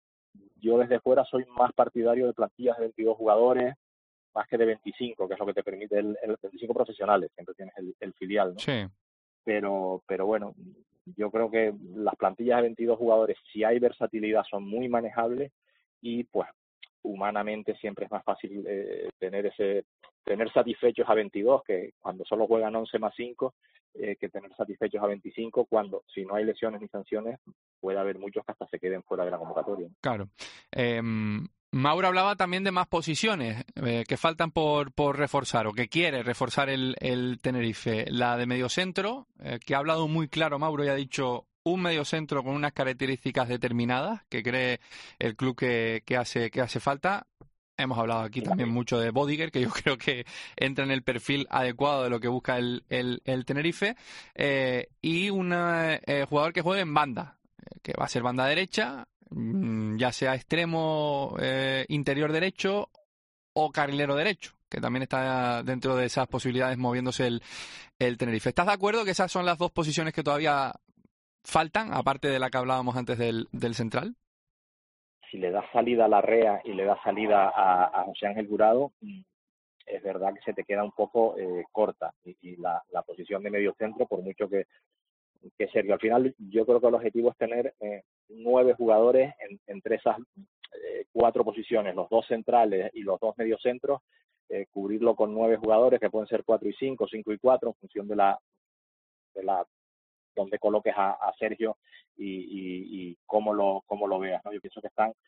Yo desde fuera soy más partidario de plantillas de veintidós jugadores, más que de veinticinco, que es lo que te permite el, el veinticinco profesionales, siempre tienes el, el filial, ¿no? Sí. Pero, pero bueno, yo creo que las plantillas de veintidós jugadores, si hay versatilidad, son muy manejables, y pues humanamente siempre es más fácil eh, tener ese tener satisfechos a veintidós, que cuando solo juegan once más cinco, eh, que tener satisfechos a veinticinco cuando, si no hay lesiones ni sanciones, puede haber muchos que hasta se queden fuera de la convocatoria. Claro. Eh, Mauro hablaba también de más posiciones eh, que faltan por, por reforzar, o que quiere reforzar el, el Tenerife. La de mediocentro, eh, que ha hablado muy claro Mauro y ha dicho un mediocentro con unas características determinadas que cree el club que, que hace que hace falta. Hemos hablado aquí también mucho de Bodiger, que yo creo que entra en el perfil adecuado de lo que busca el, el, el Tenerife, eh, y un eh, jugador que juegue en banda, que va a ser banda derecha, ya sea extremo eh, interior derecho o carrilero derecho, que también está dentro de esas posibilidades moviéndose el, el Tenerife. ¿Estás de acuerdo que esas son las dos posiciones que todavía faltan, aparte de la que hablábamos antes del, del central? Si le das salida a Larrea y le das salida a, a José Ángel Jurado, es verdad que se te queda un poco eh, corta y, y la, la posición de medio centro, por mucho que, que Sergio, al final yo creo que el objetivo es tener eh, nueve jugadores en, entre esas eh, cuatro posiciones, los dos centrales y los dos mediocentros, eh, cubrirlo con nueve jugadores que pueden ser cuatro y cinco, cinco y cuatro en función de la de la donde coloques a, a Sergio y, y, y cómo lo cómo lo veas, ¿no? Yo pienso que están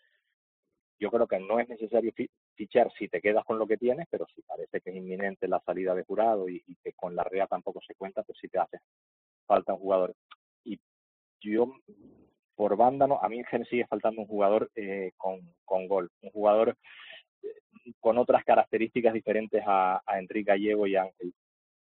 Yo creo que no es necesario fichar si te quedas con lo que tienes, pero si parece que es inminente la salida de Jurado y, y que con la R E A tampoco se cuenta, pues sí te hace falta un jugador. Y yo, por banda, no, a mí en general sigue faltando un jugador eh, con, con gol, un jugador eh, con otras características diferentes a, a Enrique Gallego y Ángel.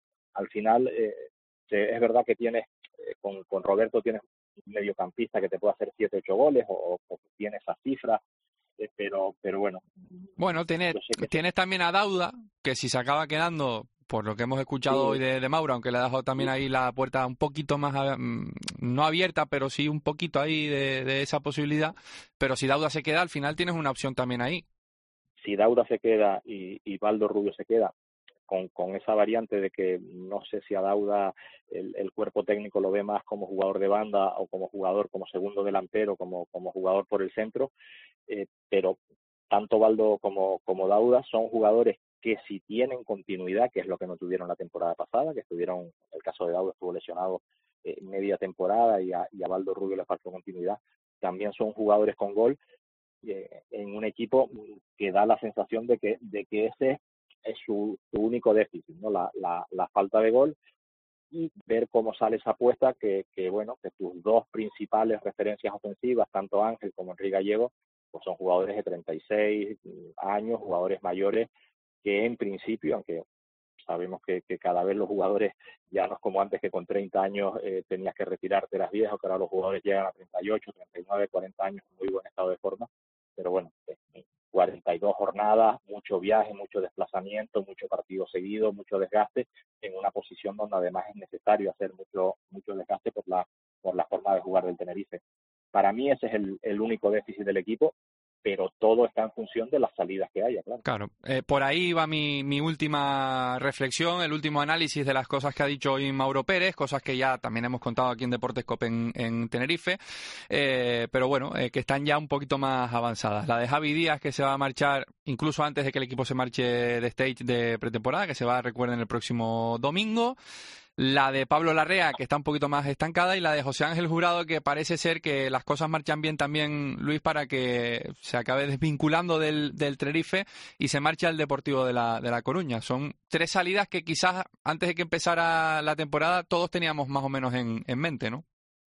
Al final, eh, es verdad que tienes, eh, con, con Roberto tienes un mediocampista que te puede hacer siete, ocho goles, o, o tiene esas cifras, eh, pero pero bueno. Bueno, tienes, tienes también a Dauda, que si se acaba quedando, por lo que hemos escuchado sí. hoy de, de Mauro, aunque le ha dejado también sí. ahí la puerta un poquito más, no abierta, pero sí un poquito ahí de, de esa posibilidad, pero si Dauda se queda, al final tienes una opción también ahí. Si Dauda se queda y, y Baldo Rubio se queda, Con, con esa variante de que no sé si a Dauda el, el cuerpo técnico lo ve más como jugador de banda o como jugador, como segundo delantero, como, como jugador por el centro, eh, pero tanto Baldo como, como Dauda son jugadores que si tienen continuidad, que es lo que no tuvieron la temporada pasada, que estuvieron, el caso de Dauda estuvo lesionado eh, media temporada y a, y a Baldo Rubio le faltó continuidad, también son jugadores con gol eh, en un equipo que da la sensación de que, de que ese es su, su único déficit, ¿no? La, la, la falta de gol, y ver cómo sale esa apuesta que, que, bueno, que tus dos principales referencias ofensivas, tanto Ángel como Enrique Gallego, pues son jugadores de treinta y seis años, jugadores mayores, que en principio, aunque sabemos que, que cada vez los jugadores ya no es como antes, que con treinta años eh, tenías que retirarte, eras viejo, que ahora los jugadores llegan a treinta y ocho, treinta y nueve, cuarenta años en muy buen estado de forma, pero bueno, eh, cuarenta y dos jornadas, mucho viaje, mucho desplazamiento, mucho partido seguido, mucho desgaste, en una posición donde además es necesario hacer mucho mucho desgaste por la por la forma de jugar del Tenerife. Para mí ese es el, el único déficit del equipo, pero todo está en función de las salidas que haya, claro. Claro, eh, por ahí va mi, mi última reflexión, el último análisis de las cosas que ha dicho hoy Mauro Pérez, cosas que ya también hemos contado aquí en Deportes Cope en, en Tenerife, eh, pero bueno, eh, que están ya un poquito más avanzadas. La de Javi Díaz, que se va a marchar incluso antes de que el equipo se marche de stage de pretemporada, que se va, recuerden, el próximo domingo. La de Pablo Larrea, que está un poquito más estancada, y la de José Ángel Jurado, que parece ser que las cosas marchan bien también, Luis, para que se acabe desvinculando del, del Tenerife y se marche al Deportivo de la, de la Coruña. Son tres salidas que quizás antes de que empezara la temporada todos teníamos más o menos en, en mente, ¿no?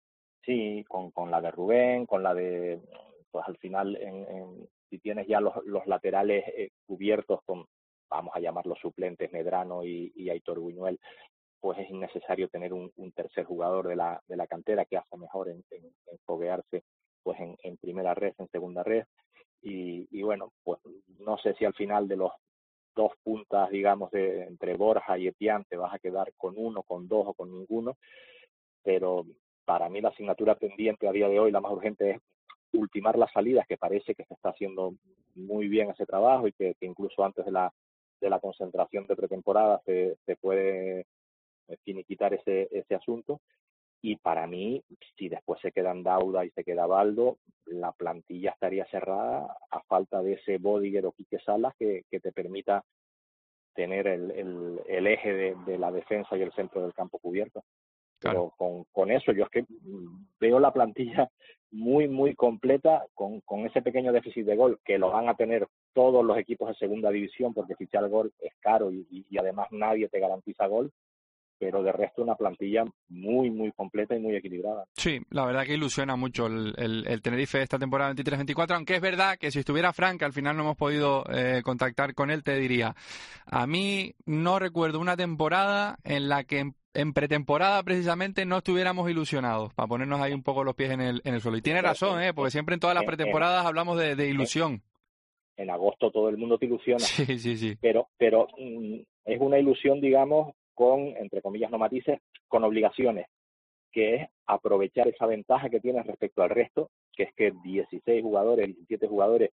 Sí, con, con la de Rubén, con la de, pues al final, en, en, si tienes ya los, los laterales eh, cubiertos con, vamos a llamarlos suplentes, Medrano y, y Aitor Buñuel, pues es innecesario tener un, un tercer jugador de la de la cantera que hace mejor en, en, en foguearse pues en, en primera red, en segunda red, y, y bueno, pues no sé si al final de los dos puntas, digamos, de entre Borja y Etián te vas a quedar con uno, con dos o con ninguno, pero para mí la asignatura pendiente a día de hoy, la más urgente, es ultimar las salidas, que parece que se está haciendo muy bien ese trabajo y que, que incluso antes de la de la concentración de pretemporada se, se puede finiquitar ese ese asunto. Y para mí, si después se quedan Dauda y se queda Baldo, la plantilla estaría cerrada a falta de ese Bodiger o Quique Salas que, que te permita tener el, el, el eje de, de la defensa y el centro del campo cubierto. Pero con, con eso yo es que veo la plantilla muy, muy completa, con, con ese pequeño déficit de gol que lo van a tener todos los equipos de segunda división, porque fichar gol es caro y, y, y además nadie te garantiza gol. Pero de resto una plantilla muy, muy completa y muy equilibrada. Sí, la verdad que ilusiona mucho el, el, el Tenerife esta temporada veintitrés veinticuatro, aunque es verdad que si estuviera Frank, al final no hemos podido eh, contactar con él, te diría, a mí no recuerdo una temporada en la que en, en pretemporada precisamente no estuviéramos ilusionados, para ponernos ahí un poco los pies en el, en el suelo. Y tiene razón, ¿eh? Porque siempre en todas las pretemporadas hablamos de, de ilusión. En agosto todo el mundo te ilusiona, sí, sí, sí. pero, pero mm, es una ilusión, digamos, con, entre comillas, no matices, con obligaciones, que es aprovechar esa ventaja que tienes respecto al resto, que es que dieciséis jugadores, diecisiete jugadores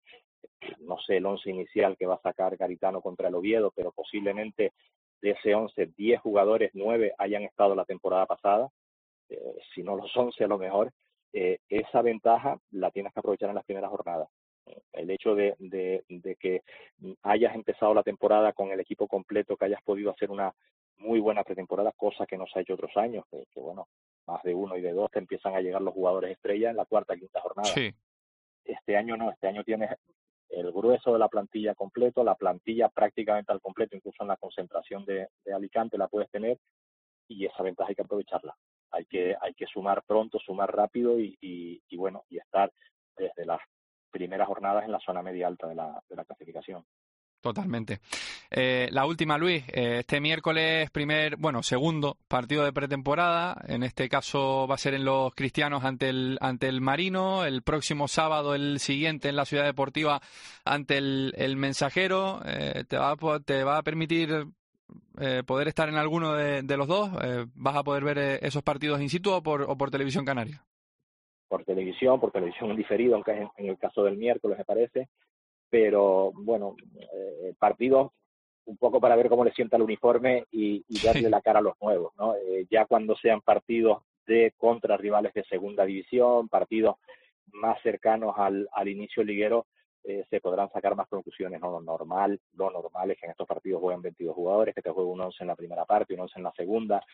no sé el once inicial que va a sacar Garitano contra el Oviedo, pero posiblemente de ese once, diez jugadores, nueve hayan estado la temporada pasada, eh, si no los once a lo mejor. Eh, esa ventaja la tienes que aprovechar en las primeras jornadas. El hecho de, de, de que hayas empezado la temporada con el equipo completo, que hayas podido hacer una muy buena pretemporada, cosa que no se ha hecho otros años, que, que bueno, más de uno y de dos te empiezan a llegar los jugadores estrella en la cuarta, quinta jornada. Sí. Este año no, este año tienes el grueso de la plantilla completo, la plantilla prácticamente al completo, incluso en la concentración de, de Alicante la puedes tener, y esa ventaja hay que aprovecharla. Hay que, hay que sumar pronto, sumar rápido y, y, y bueno, y estar desde las primeras jornadas en la zona media alta de la, de la clasificación. Totalmente. Eh, la última, Luis, eh, este miércoles primer, bueno, segundo partido de pretemporada, en este caso va a ser en los Cristianos ante el ante el Marino, el próximo sábado el siguiente en la Ciudad Deportiva ante el, el Mensajero. Eh, te va a, te va a permitir eh, poder estar en alguno de, de los dos. Eh, ¿vas a poder ver eh, esos partidos in situ o por, o por televisión canaria? Por televisión, por televisión en diferido, aunque en, en el caso del miércoles me parece, pero bueno, eh, partidos un poco para ver cómo le sienta el uniforme y, y darle la cara a los nuevos, ¿no? Eh, ya cuando sean partidos de contra rivales de segunda división, partidos más cercanos al, al inicio liguero, eh, se podrán sacar más conclusiones, ¿no? Lo normal, lo normal es que en estos partidos jueguen veintidós jugadores, que te juegue un once en la primera parte, un once en la segunda.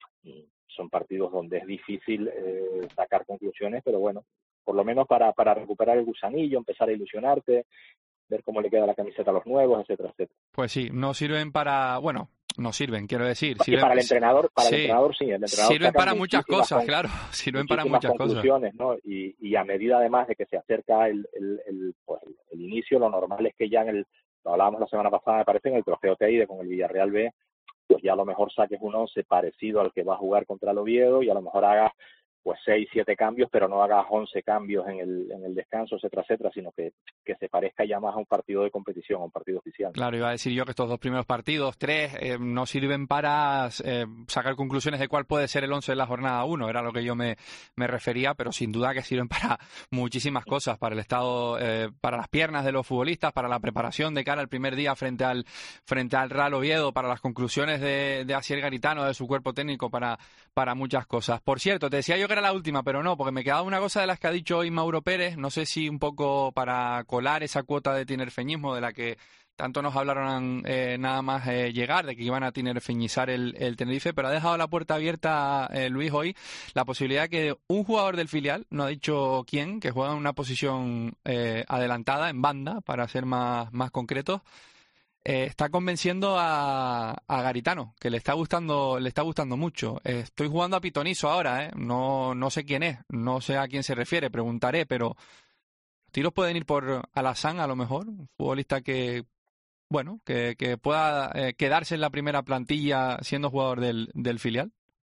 Son partidos donde es difícil eh, sacar conclusiones, pero bueno, por lo menos para, para recuperar el gusanillo, empezar a ilusionarte, ver cómo le queda la camiseta a los nuevos, etcétera, etcétera. Pues sí, no sirven para, bueno, no sirven, quiero decir. Sirven, para el entrenador, para sí, el entrenador sí. El entrenador sirven para muchas cosas, con, claro, sirven para muchas conclusiones, cosas. ¿no? Y, y a medida además de que se acerca el, el, el, pues el, el inicio, lo normal es que ya en el, lo hablábamos la semana pasada, me parece, en el trofeo Teide con el Villarreal B, pues ya a lo mejor saques un once parecido al que va a jugar contra el Oviedo y a lo mejor hagas pues seis, siete cambios, pero no hagas once cambios en el en el descanso, etcétera, etcétera, sino que, que se parezca ya más a un partido de competición, a un partido oficial. Claro, iba a decir yo que estos dos primeros partidos, tres, eh, no sirven para eh, sacar conclusiones de cuál puede ser el once de la jornada uno, era lo que yo me, me refería, pero sin duda que sirven para muchísimas cosas, para el estado, eh, para las piernas de los futbolistas, para la preparación de cara al primer día frente al frente al Real Oviedo, para las conclusiones de, de Asier Garitano, de su cuerpo técnico, para, para muchas cosas. Por cierto, te decía yo que era la última, pero no, porque me quedaba una cosa de las que ha dicho hoy Mauro Pérez, no sé si un poco para colar esa cuota de tinerfeñismo de la que tanto nos hablaron eh, nada más eh, llegar, de que iban a tinerfeñizar el, el Tenerife, pero ha dejado la puerta abierta eh, Luis hoy, la posibilidad de que un jugador del filial, no ha dicho quién, que juega en una posición eh, adelantada, en banda, para ser más, más concretos, Eh, está convenciendo a, a Garitano, que le está gustando le está gustando mucho. Eh, estoy jugando a pitonizo ahora, ¿eh? No, no sé quién es, no sé a quién se refiere, preguntaré, pero los tiros pueden ir por Alassane a lo mejor, un futbolista que, bueno, que, que pueda eh, quedarse en la primera plantilla siendo jugador del, del filial.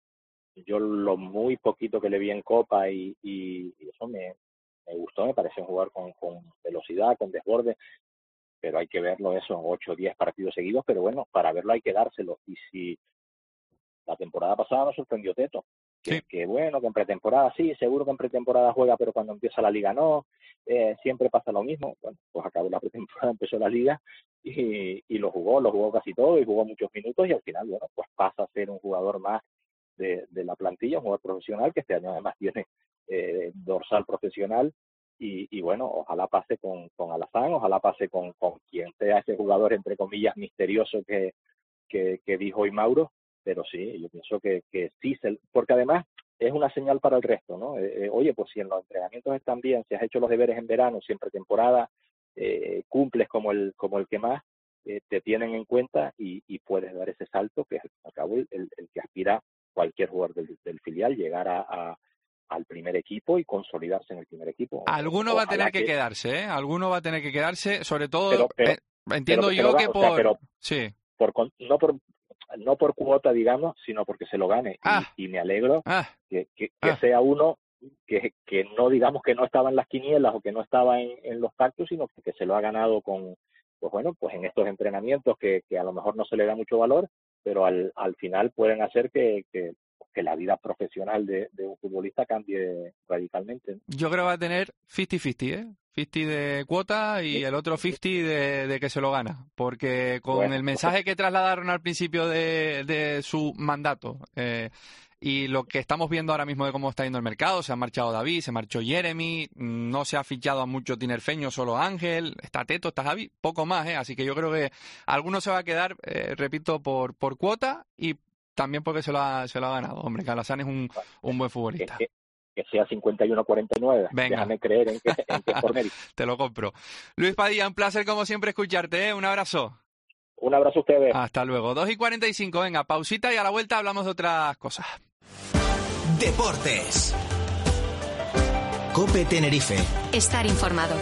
Yo lo muy poquito que le vi en Copa y, y, y eso me, me gustó, me pareció un jugador con, con velocidad, con desborde, pero hay que verlo eso, ocho o diez partidos seguidos, pero bueno, para verlo hay que dárselo. Y si la temporada pasada nos sorprendió Teto, que, sí. que bueno, que en pretemporada sí, seguro que en pretemporada juega, pero cuando empieza la liga no, eh, siempre pasa lo mismo. Bueno, pues acabó la pretemporada, empezó la liga y, y lo jugó, lo jugó casi todo y jugó muchos minutos y al final, bueno, pues pasa a ser un jugador más de, de la plantilla, un jugador profesional que este año además tiene eh, dorsal profesional. Y, y bueno, ojalá pase con, con Alassane, ojalá pase con, con quien sea ese jugador, entre comillas, misterioso que, que, que dijo hoy Mauro, pero sí, yo pienso que, que sí, se, porque además es una señal para el resto, ¿no? Eh, eh, oye, pues si en los entrenamientos están bien, si has hecho los deberes en verano, si en pretemporada eh, cumples como el como el que más, eh, te tienen en cuenta y, y puedes dar ese salto, que es al cabo el, el, el que aspira cualquier jugador del, del filial, llegar a, a al primer equipo y consolidarse en el primer equipo. Alguno Ojalá va a tener que, que quedarse, ¿eh? Alguno va a tener que quedarse, sobre todo, pero, pero, eh, entiendo pero yo que, que por... O sea, pero, sí. por, no por no por cuota, digamos, sino porque se lo gane. Ah. Y, y me alegro ah. que, que, que ah. sea uno que, que no digamos que no estaba en las quinielas o que no estaba en, en los pactos, sino que, que se lo ha ganado con, pues bueno, pues en estos entrenamientos que, que a lo mejor no se le da mucho valor, pero al, al final pueden hacer que... que que la vida profesional de, de un futbolista cambie radicalmente, ¿no? Yo creo que va a tener cincuenta cincuenta, ¿eh? cincuenta de cuota y el otro cincuenta de, de que se lo gana. Porque con Bueno, el mensaje que trasladaron al principio de, de su mandato eh, y lo que estamos viendo ahora mismo de cómo está yendo el mercado, se ha marchado David, se marchó Jeremy, no se ha fichado a mucho tinerfeño, solo Ángel, está Teto, está Javi, poco más, ¿eh? Así que yo creo que alguno se va a quedar, eh, repito, por, por cuota y también porque se lo ha, se lo ha ganado. Hombre, Calasán es un, un buen futbolista. Que, que sea cincuenta y uno a cuarenta y nueve. Venga. Déjame creer en que, en que es Fornelli. Te lo compro. Luis Padilla, un placer como siempre escucharte, ¿eh? Un abrazo. Un abrazo a ustedes. Hasta luego. dos y cuarenta y cinco, venga, pausita y a la vuelta hablamos de otras cosas. Deportes. COPE Tenerife. Estar informado.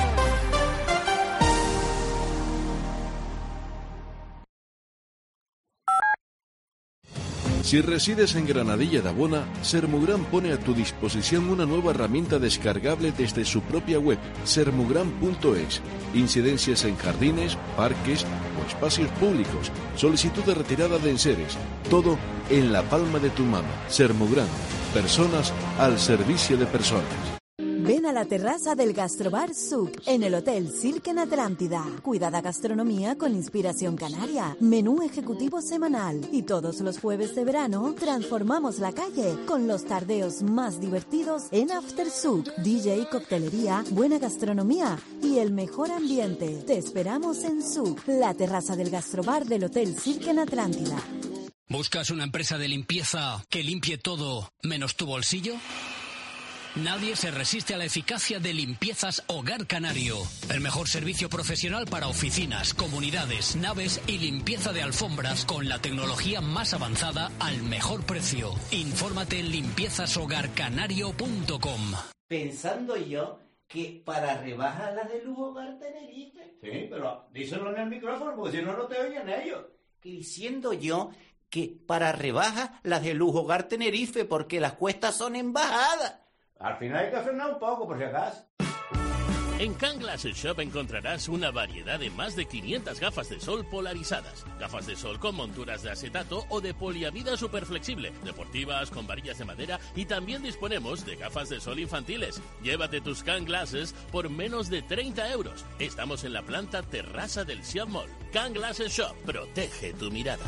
Si resides en Granadilla de Abona, Sermugran pone a tu disposición una nueva herramienta descargable desde su propia web, sermugran punto es. Incidencias en jardines, parques o espacios públicos, solicitud de retirada de enseres, todo en la palma de tu mano. Sermugran, personas al servicio de personas. Ven a la terraza del Gastrobar Suc, en el Hotel Cirque en Atlántida. Cuidada gastronomía con inspiración canaria, menú ejecutivo semanal. Y todos los jueves de verano, transformamos la calle con los tardeos más divertidos en After Suc. D J, coctelería, buena gastronomía y el mejor ambiente. Te esperamos en Suc, la terraza del Gastrobar del Hotel Cirque en Atlántida. ¿Buscas una empresa de limpieza que limpie todo menos tu bolsillo? Nadie se resiste a la eficacia de Limpiezas Hogar Canario. El mejor servicio profesional para oficinas, comunidades, naves y limpieza de alfombras con la tecnología más avanzada al mejor precio. Infórmate en limpiezas hogar canario punto com. Pensando yo que para rebajas las de Lujo Hogar Tenerife. Sí, pero díselo en el micrófono porque si no, no te oyen ellos. Que diciendo yo que para rebajas las de Lujo Hogar Tenerife porque las cuestas son en bajada. Al final hay que frenar un poco, por si acaso. En Can Glasses Shop encontrarás una variedad de más de quinientas gafas de sol polarizadas. Gafas de sol con monturas de acetato o de poliamida superflexible, deportivas, con varillas de madera y también disponemos de gafas de sol infantiles. Llévate tus Can Glasses por menos de treinta euros. Estamos en la planta terraza del Siam Mall. Can Glasses Shop, protege tu mirada.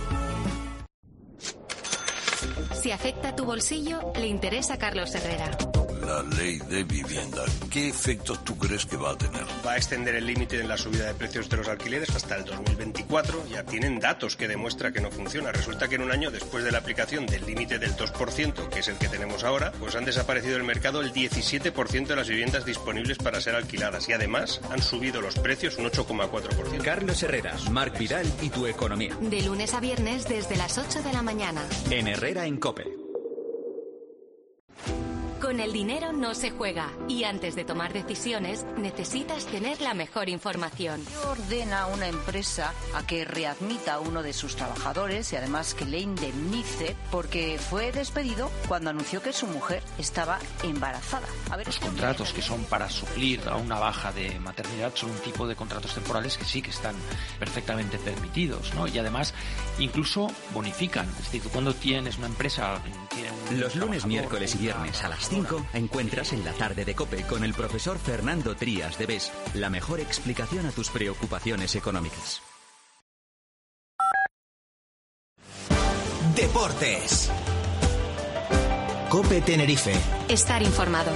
Si afecta tu bolsillo, le interesa a Carlos Herrera. La ley de vivienda, ¿qué efectos tú crees que va a tener? Va a extender el límite de la subida de precios de los alquileres hasta el dos mil veinticuatro. Ya tienen datos que demuestran que no funciona. Resulta que en un año después de la aplicación del límite del dos por ciento, que es el que tenemos ahora, pues han desaparecido del mercado el diecisiete por ciento de las viviendas disponibles para ser alquiladas y además han subido los precios un ocho coma cuatro por ciento. Carlos Herrera, Marc Vidal y tu economía. De lunes a viernes desde las ocho de la mañana. En Herrera en COPE. Con el dinero no se juega y antes de tomar decisiones necesitas tener la mejor información. ¿Qué ordena una empresa a que readmita a uno de sus trabajadores y además que le indemnice porque fue despedido cuando anunció que su mujer estaba embarazada? A ver, los contratos que son para suplir a una baja de maternidad son un tipo de contratos temporales que sí que están perfectamente permitidos, ¿no? Y además incluso bonifican. Es decir, cuando tienes una empresa... Tiene un Los lunes, miércoles y viernes a las cinco encuentras en la tarde de COPE con el profesor Fernando Trías de B E S la mejor explicación a tus preocupaciones económicas. Deportes. COPE Tenerife. Estar informado.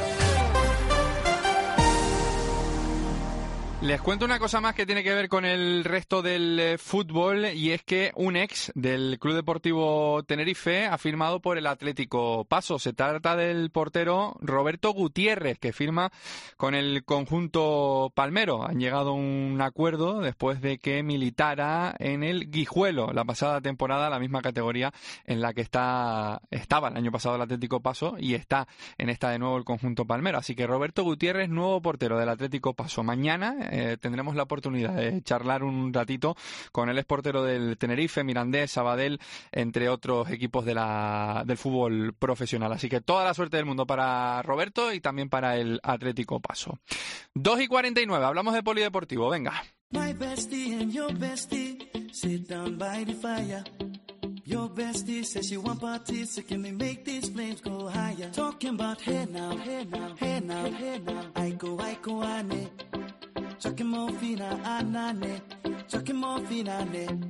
Les cuento una cosa más que tiene que ver con el resto del eh, fútbol y es que un ex del Club Deportivo Tenerife ha firmado por el Atlético Paso. Se trata del portero Roberto Gutiérrez, que firma con el conjunto palmero. Han llegado a un acuerdo después de que militara en el Guijuelo la pasada temporada, la misma categoría en la que está estaba el año pasado el Atlético Paso y está en esta de nuevo el conjunto palmero. Así que Roberto Gutiérrez, nuevo portero del Atlético Paso. Mañana Eh, tendremos la oportunidad de charlar un ratito con el exportero del Tenerife, Mirandés, Sabadell, entre otros equipos de la, del fútbol profesional. Así que toda la suerte del mundo para Roberto y también para el Atlético Paso. dos y cuarenta y nueve, hablamos de polideportivo, venga. My bestie and your bestie sit down by the fire. Your bestie says she want parties, so can we make these flames go higher? Talking about hey now, hey now, hey now, hey now. Aiko, aiko, ane. Chucking more fina, anane. Chucking more fina, ane.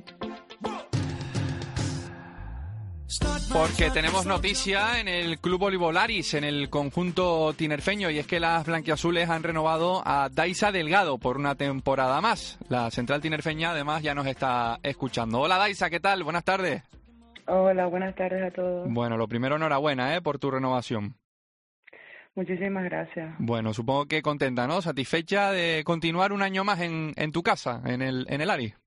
Porque tenemos noticia en el Club Voleibol Aris, en el conjunto tinerfeño, y es que las blanquiazules han renovado a Daisa Delgado por una temporada más. La central tinerfeña además ya nos está escuchando. Hola Daisa, ¿qué tal? Buenas tardes. Hola, buenas tardes a todos. Bueno, lo primero, enhorabuena, ¿eh? por tu renovación. Muchísimas gracias. Bueno, supongo que contenta, ¿no? Satisfecha de continuar un año más en, en tu casa, en el, en el Aris.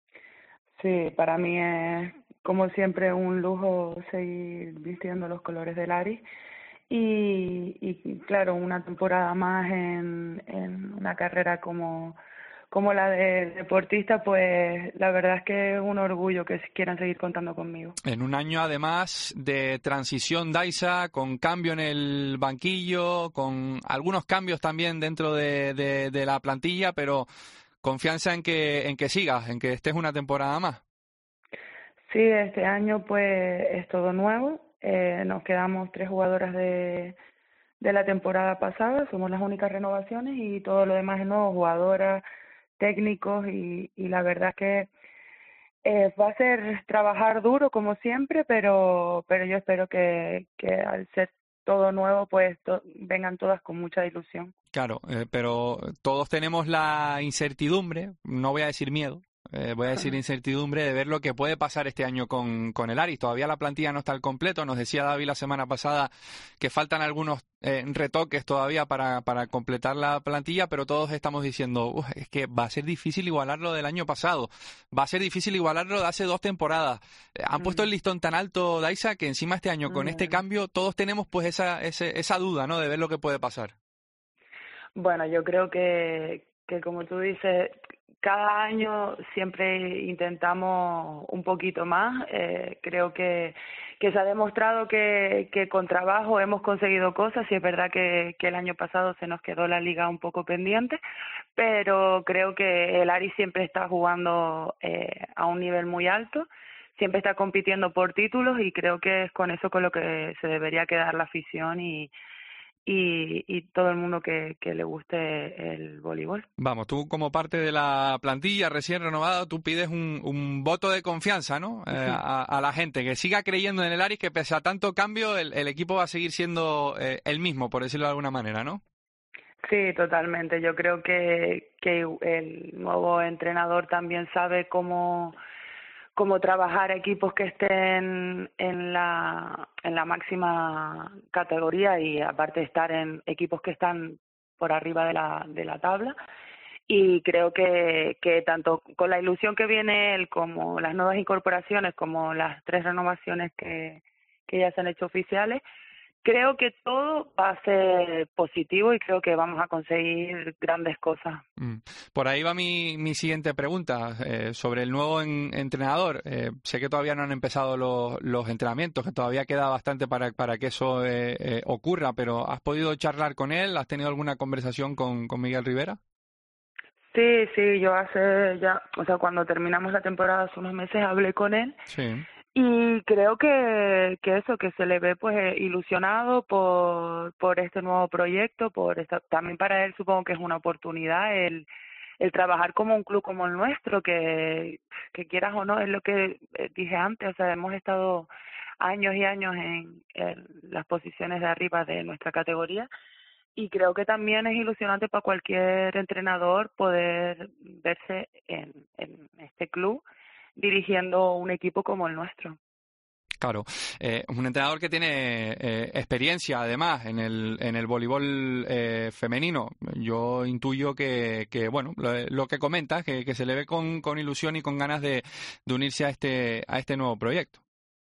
Sí, para mí es como siempre un lujo seguir vistiendo los colores del Aris y, y claro, una temporada más en, en una carrera como, como la de deportista, pues la verdad es que es un orgullo que quieran seguir contando conmigo. En un año además de transición, Daisa, con cambio en el banquillo, con algunos cambios también dentro de, de, de la plantilla, pero confianza en que, en que sigas, en que estés una temporada más. Sí, este año pues es todo nuevo. Eh, nos quedamos tres jugadoras de, de la temporada pasada, somos las únicas renovaciones y todo lo demás es nuevo, jugadoras, técnicos y, y la verdad es que eh, va a ser trabajar duro como siempre, pero pero yo espero que, que al ser todo nuevo pues to- vengan todas con mucha ilusión. Claro, eh, pero todos tenemos la incertidumbre, no voy a decir miedo, Eh, voy a decir incertidumbre de ver lo que puede pasar este año con, con el Aris. Todavía la plantilla no está al completo. Nos decía David la semana pasada que faltan algunos eh, retoques todavía para, para completar la plantilla, pero todos estamos diciendo, "Uf, es que va a ser difícil igualarlo del año pasado. Va a ser difícil igualarlo de hace dos temporadas". Eh, han mm. puesto el listón tan alto, Daisa, que encima este año con mm. este cambio todos tenemos pues esa, ese, esa duda, ¿no? De ver lo que puede pasar. Bueno, yo creo que, que como tú dices, cada año siempre intentamos un poquito más. Eh, creo que, que se ha demostrado que, que con trabajo hemos conseguido cosas. Y es verdad que, que el año pasado se nos quedó la liga un poco pendiente, pero creo que el Aris siempre está jugando eh, a un nivel muy alto, siempre está compitiendo por títulos y creo que es con eso con lo que se debería quedar la afición y Y, y todo el mundo que, que le guste el voleibol. Vamos, tú como parte de la plantilla recién renovada, tú pides un, un voto de confianza, ¿no? Eh, sí. a, a la gente, que siga creyendo en el Aris, que pese a tanto cambio, el, el equipo va a seguir siendo eh, el mismo, por decirlo de alguna manera, ¿no? Sí, totalmente. Yo creo que, que el nuevo entrenador también sabe cómo... como trabajar equipos que estén en la en la máxima categoría y aparte estar en equipos que están por arriba de la de la tabla y creo que que tanto con la ilusión que viene él como las nuevas incorporaciones como las tres renovaciones que que ya se han hecho oficiales, creo que todo va a ser positivo y creo que vamos a conseguir grandes cosas. Mm. Por ahí va mi, mi siguiente pregunta eh, sobre el nuevo en, entrenador. Eh, sé que todavía no han empezado los, los entrenamientos, que todavía queda bastante para, para que eso eh, eh, ocurra, pero ¿has podido charlar con él? ¿Has tenido alguna conversación con, con Miguel Rivera? Sí, sí, yo hace ya, o sea, cuando terminamos la temporada hace unos meses hablé con él. Sí. Y creo que, que eso, que se le ve pues ilusionado por, por este nuevo proyecto, por esta, también para él supongo que es una oportunidad el, el trabajar como un club como el nuestro, que, que quieras o no, es lo que dije antes, o sea, hemos estado años y años en, en las posiciones de arriba de nuestra categoría y creo que también es ilusionante para cualquier entrenador poder verse en, en este club dirigiendo un equipo como el nuestro. Claro, eh, un entrenador que tiene eh, experiencia además en el en el voleibol eh, femenino. Yo intuyo que, que bueno, lo, lo que comentas, que, que se le ve con, con ilusión y con ganas de, de unirse a este a este nuevo proyecto.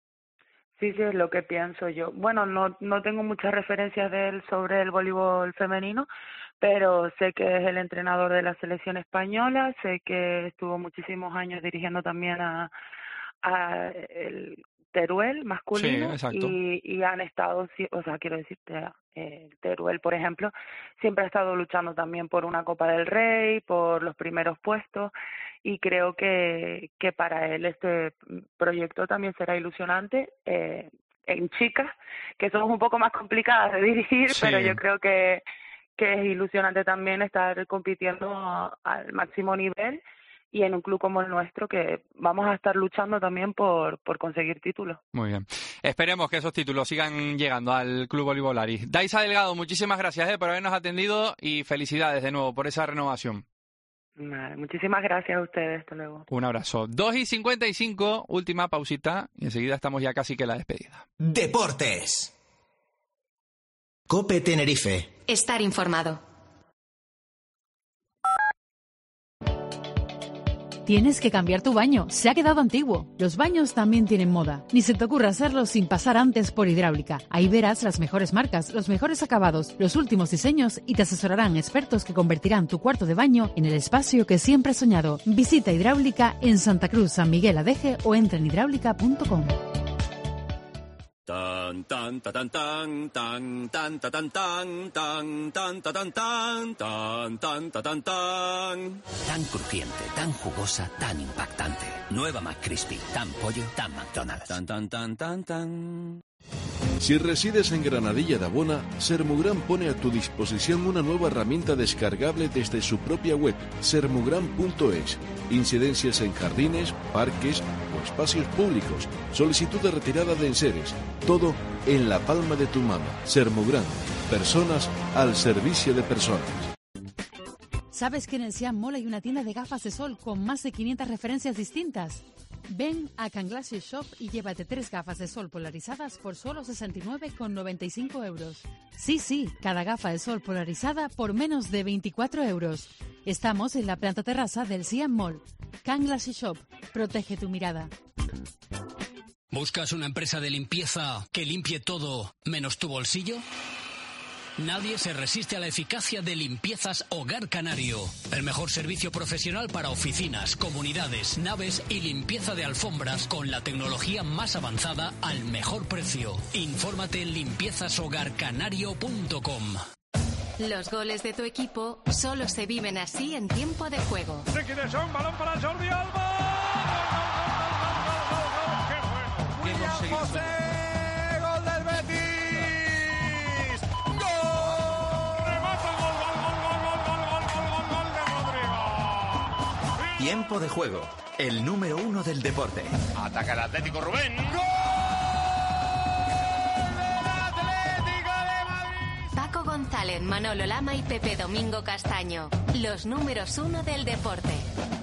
Sí, sí, es lo que pienso yo. Bueno, no no tengo muchas referencias de él sobre el voleibol femenino, pero sé que es el entrenador de la selección española, sé que estuvo muchísimos años dirigiendo también a, a el Teruel masculino, Sí, y, y han estado, o sea, quiero decirte, eh, Teruel, por ejemplo, siempre ha estado luchando también por una Copa del Rey, por los primeros puestos, y creo que, que para él este proyecto también será ilusionante. Eh, en chicas, que son un poco más complicadas de dirigir, Sí. pero yo creo que, que es ilusionante también estar compitiendo al máximo nivel y en un club como el nuestro, que vamos a estar luchando también por, por conseguir títulos. Muy bien. Esperemos que esos títulos sigan llegando al Club Olivolari. Daisa Delgado, muchísimas gracias eh, por habernos atendido y felicidades de nuevo por esa renovación. Vale, muchísimas gracias a ustedes. Hasta luego. Un abrazo. dos y cincuenta y cinco, última pausita y enseguida estamos ya casi que en la despedida. Deportes. COPE Tenerife. Estar informado. Tienes que cambiar tu baño, se ha quedado antiguo. Los baños también tienen moda. Ni se te ocurra hacerlo sin pasar antes por Hidráulica. Ahí verás las mejores marcas, los mejores acabados, los últimos diseños y te asesorarán expertos que convertirán tu cuarto de baño en el espacio que siempre has soñado. Visita Hidráulica en Santa Cruz, San Miguel Adeje o entra en hidráulica punto com. Tan tan tan tan tan tan tan tan tan tan tan tan tan tan tan tan. Tan crujiente, tan jugosa, tan impactante. Nueva McCrispy, tan pollo, tan McDonald's. Tan tan tan tan tan. Si resides en Granadilla de Abona, Sermugran pone a tu disposición una nueva herramienta descargable desde su propia web, sermugran punto es. Incidencias en jardines, parques o espacios públicos, solicitud de retirada de enseres, todo en la palma de tu mano. Sermugran, personas al servicio de personas. ¿Sabes que en el Siam Mall hay una tienda de gafas de sol con más de quinientas referencias distintas? Ven a Can Glasses Shop y llévate tres gafas de sol polarizadas por solo sesenta y nueve con noventa y cinco euros. Sí, sí, cada gafa de sol polarizada por menos de veinticuatro euros. Estamos en la planta terraza del Siam Mall. Can Glasses Shop, protege tu mirada. ¿Buscas una empresa de limpieza que limpie todo menos tu bolsillo? Nadie se resiste a la eficacia de Limpiezas Hogar Canario. El mejor servicio profesional para oficinas, comunidades, naves y limpieza de alfombras con la tecnología más avanzada al mejor precio. Infórmate en limpiezas hogar canario punto com. Los goles de tu equipo solo se viven así en tiempo de juego. Ricky de Jong, balón para Jordi Alba. ¡Qué bueno! William José, gol del Betis. Tiempo de juego, el número uno del deporte. Ataca el Atlético Rubén. ¡Gol! Paco González, Manolo Lama y Pepe Domingo Castaño, los números uno del deporte.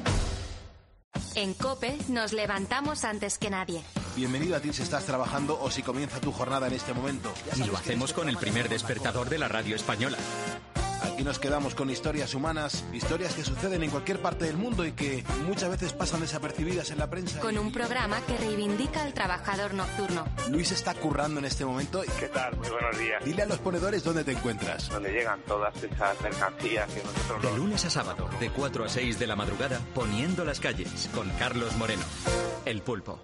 En COPE nos levantamos antes que nadie. Bienvenido a ti si estás trabajando o si comienza tu jornada en este momento. Y lo hacemos con el primer despertador de la radio española. Aquí nos quedamos con historias humanas, historias que suceden en cualquier parte del mundo y que muchas veces pasan desapercibidas en la prensa. Con y... un programa que reivindica al trabajador nocturno. Luis está currando en este momento. Y... ¿Qué tal? Muy buenos días. Dile a los ponedores dónde te encuentras. Donde llegan todas esas mercancías que nosotros... De lunes a sábado, de cuatro a seis de la madrugada, poniendo las calles, con Carlos Moreno. El Pulpo.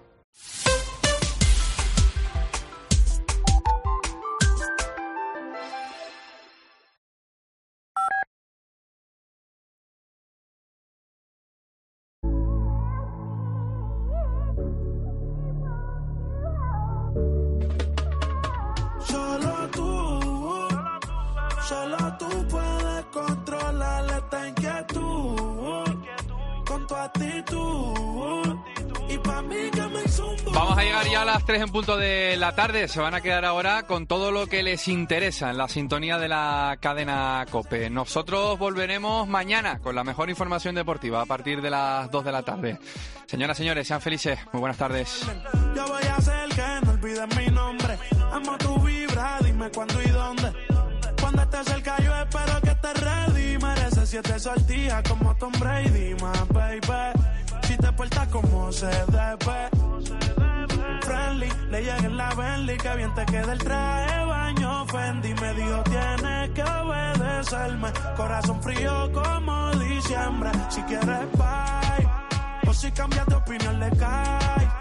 Solo tú, solo tú puedes controlar esta inquietud con tu actitud. Y para mí que me hizo un... Vamos a llegar ya a las tres en punto de la tarde. Se van a quedar ahora con todo lo que les interesa en la sintonía de la cadena COPE. Nosotros volveremos mañana con la mejor información deportiva a partir de las dos de la tarde. Señoras, señores, sean felices. Muy buenas tardes. Yo voy a hacer que no olvides mi nombre. Amo tu vibra, dime cuándo y dónde. Cuando estés cerca yo espero que estés ready. Mereces siete sortijas como Tom Brady, my baby. Si te portas como se debe. Friendly, le llegué en la Bentley. Que bien te queda el traje baño Fendi. Me dijo tienes que obedecerme. Corazón frío como diciembre. Si quieres bye, o si cambias de opinión le cae.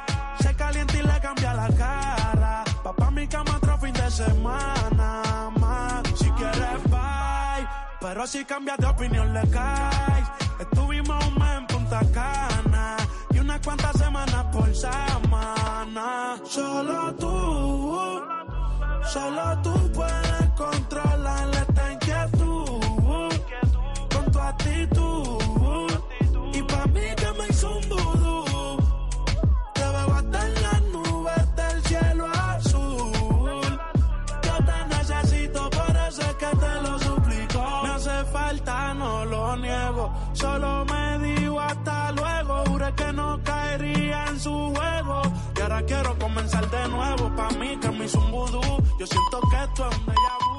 Se calienta y le cambia la cara. Papá mi cama otro fin de semana más. Si quieres bye, pero si cambias de opinión le caes. Estuvimos un mes en Punta Cana y unas cuantas semanas por semana. Solo tú, solo tú puedes controlar esta inquietud con tu actitud. Y pa' mí que me hizo un vudú, te veo hasta en las nubes del cielo azul. Yo te necesito, por eso es que te lo suplico. Me hace falta, no lo niego, solo me digo hasta luego. Juré que no caería en su juego y ahora quiero comenzar de nuevo. Pa' mí que me hizo un vudú, yo siento que esto es un déjà vu.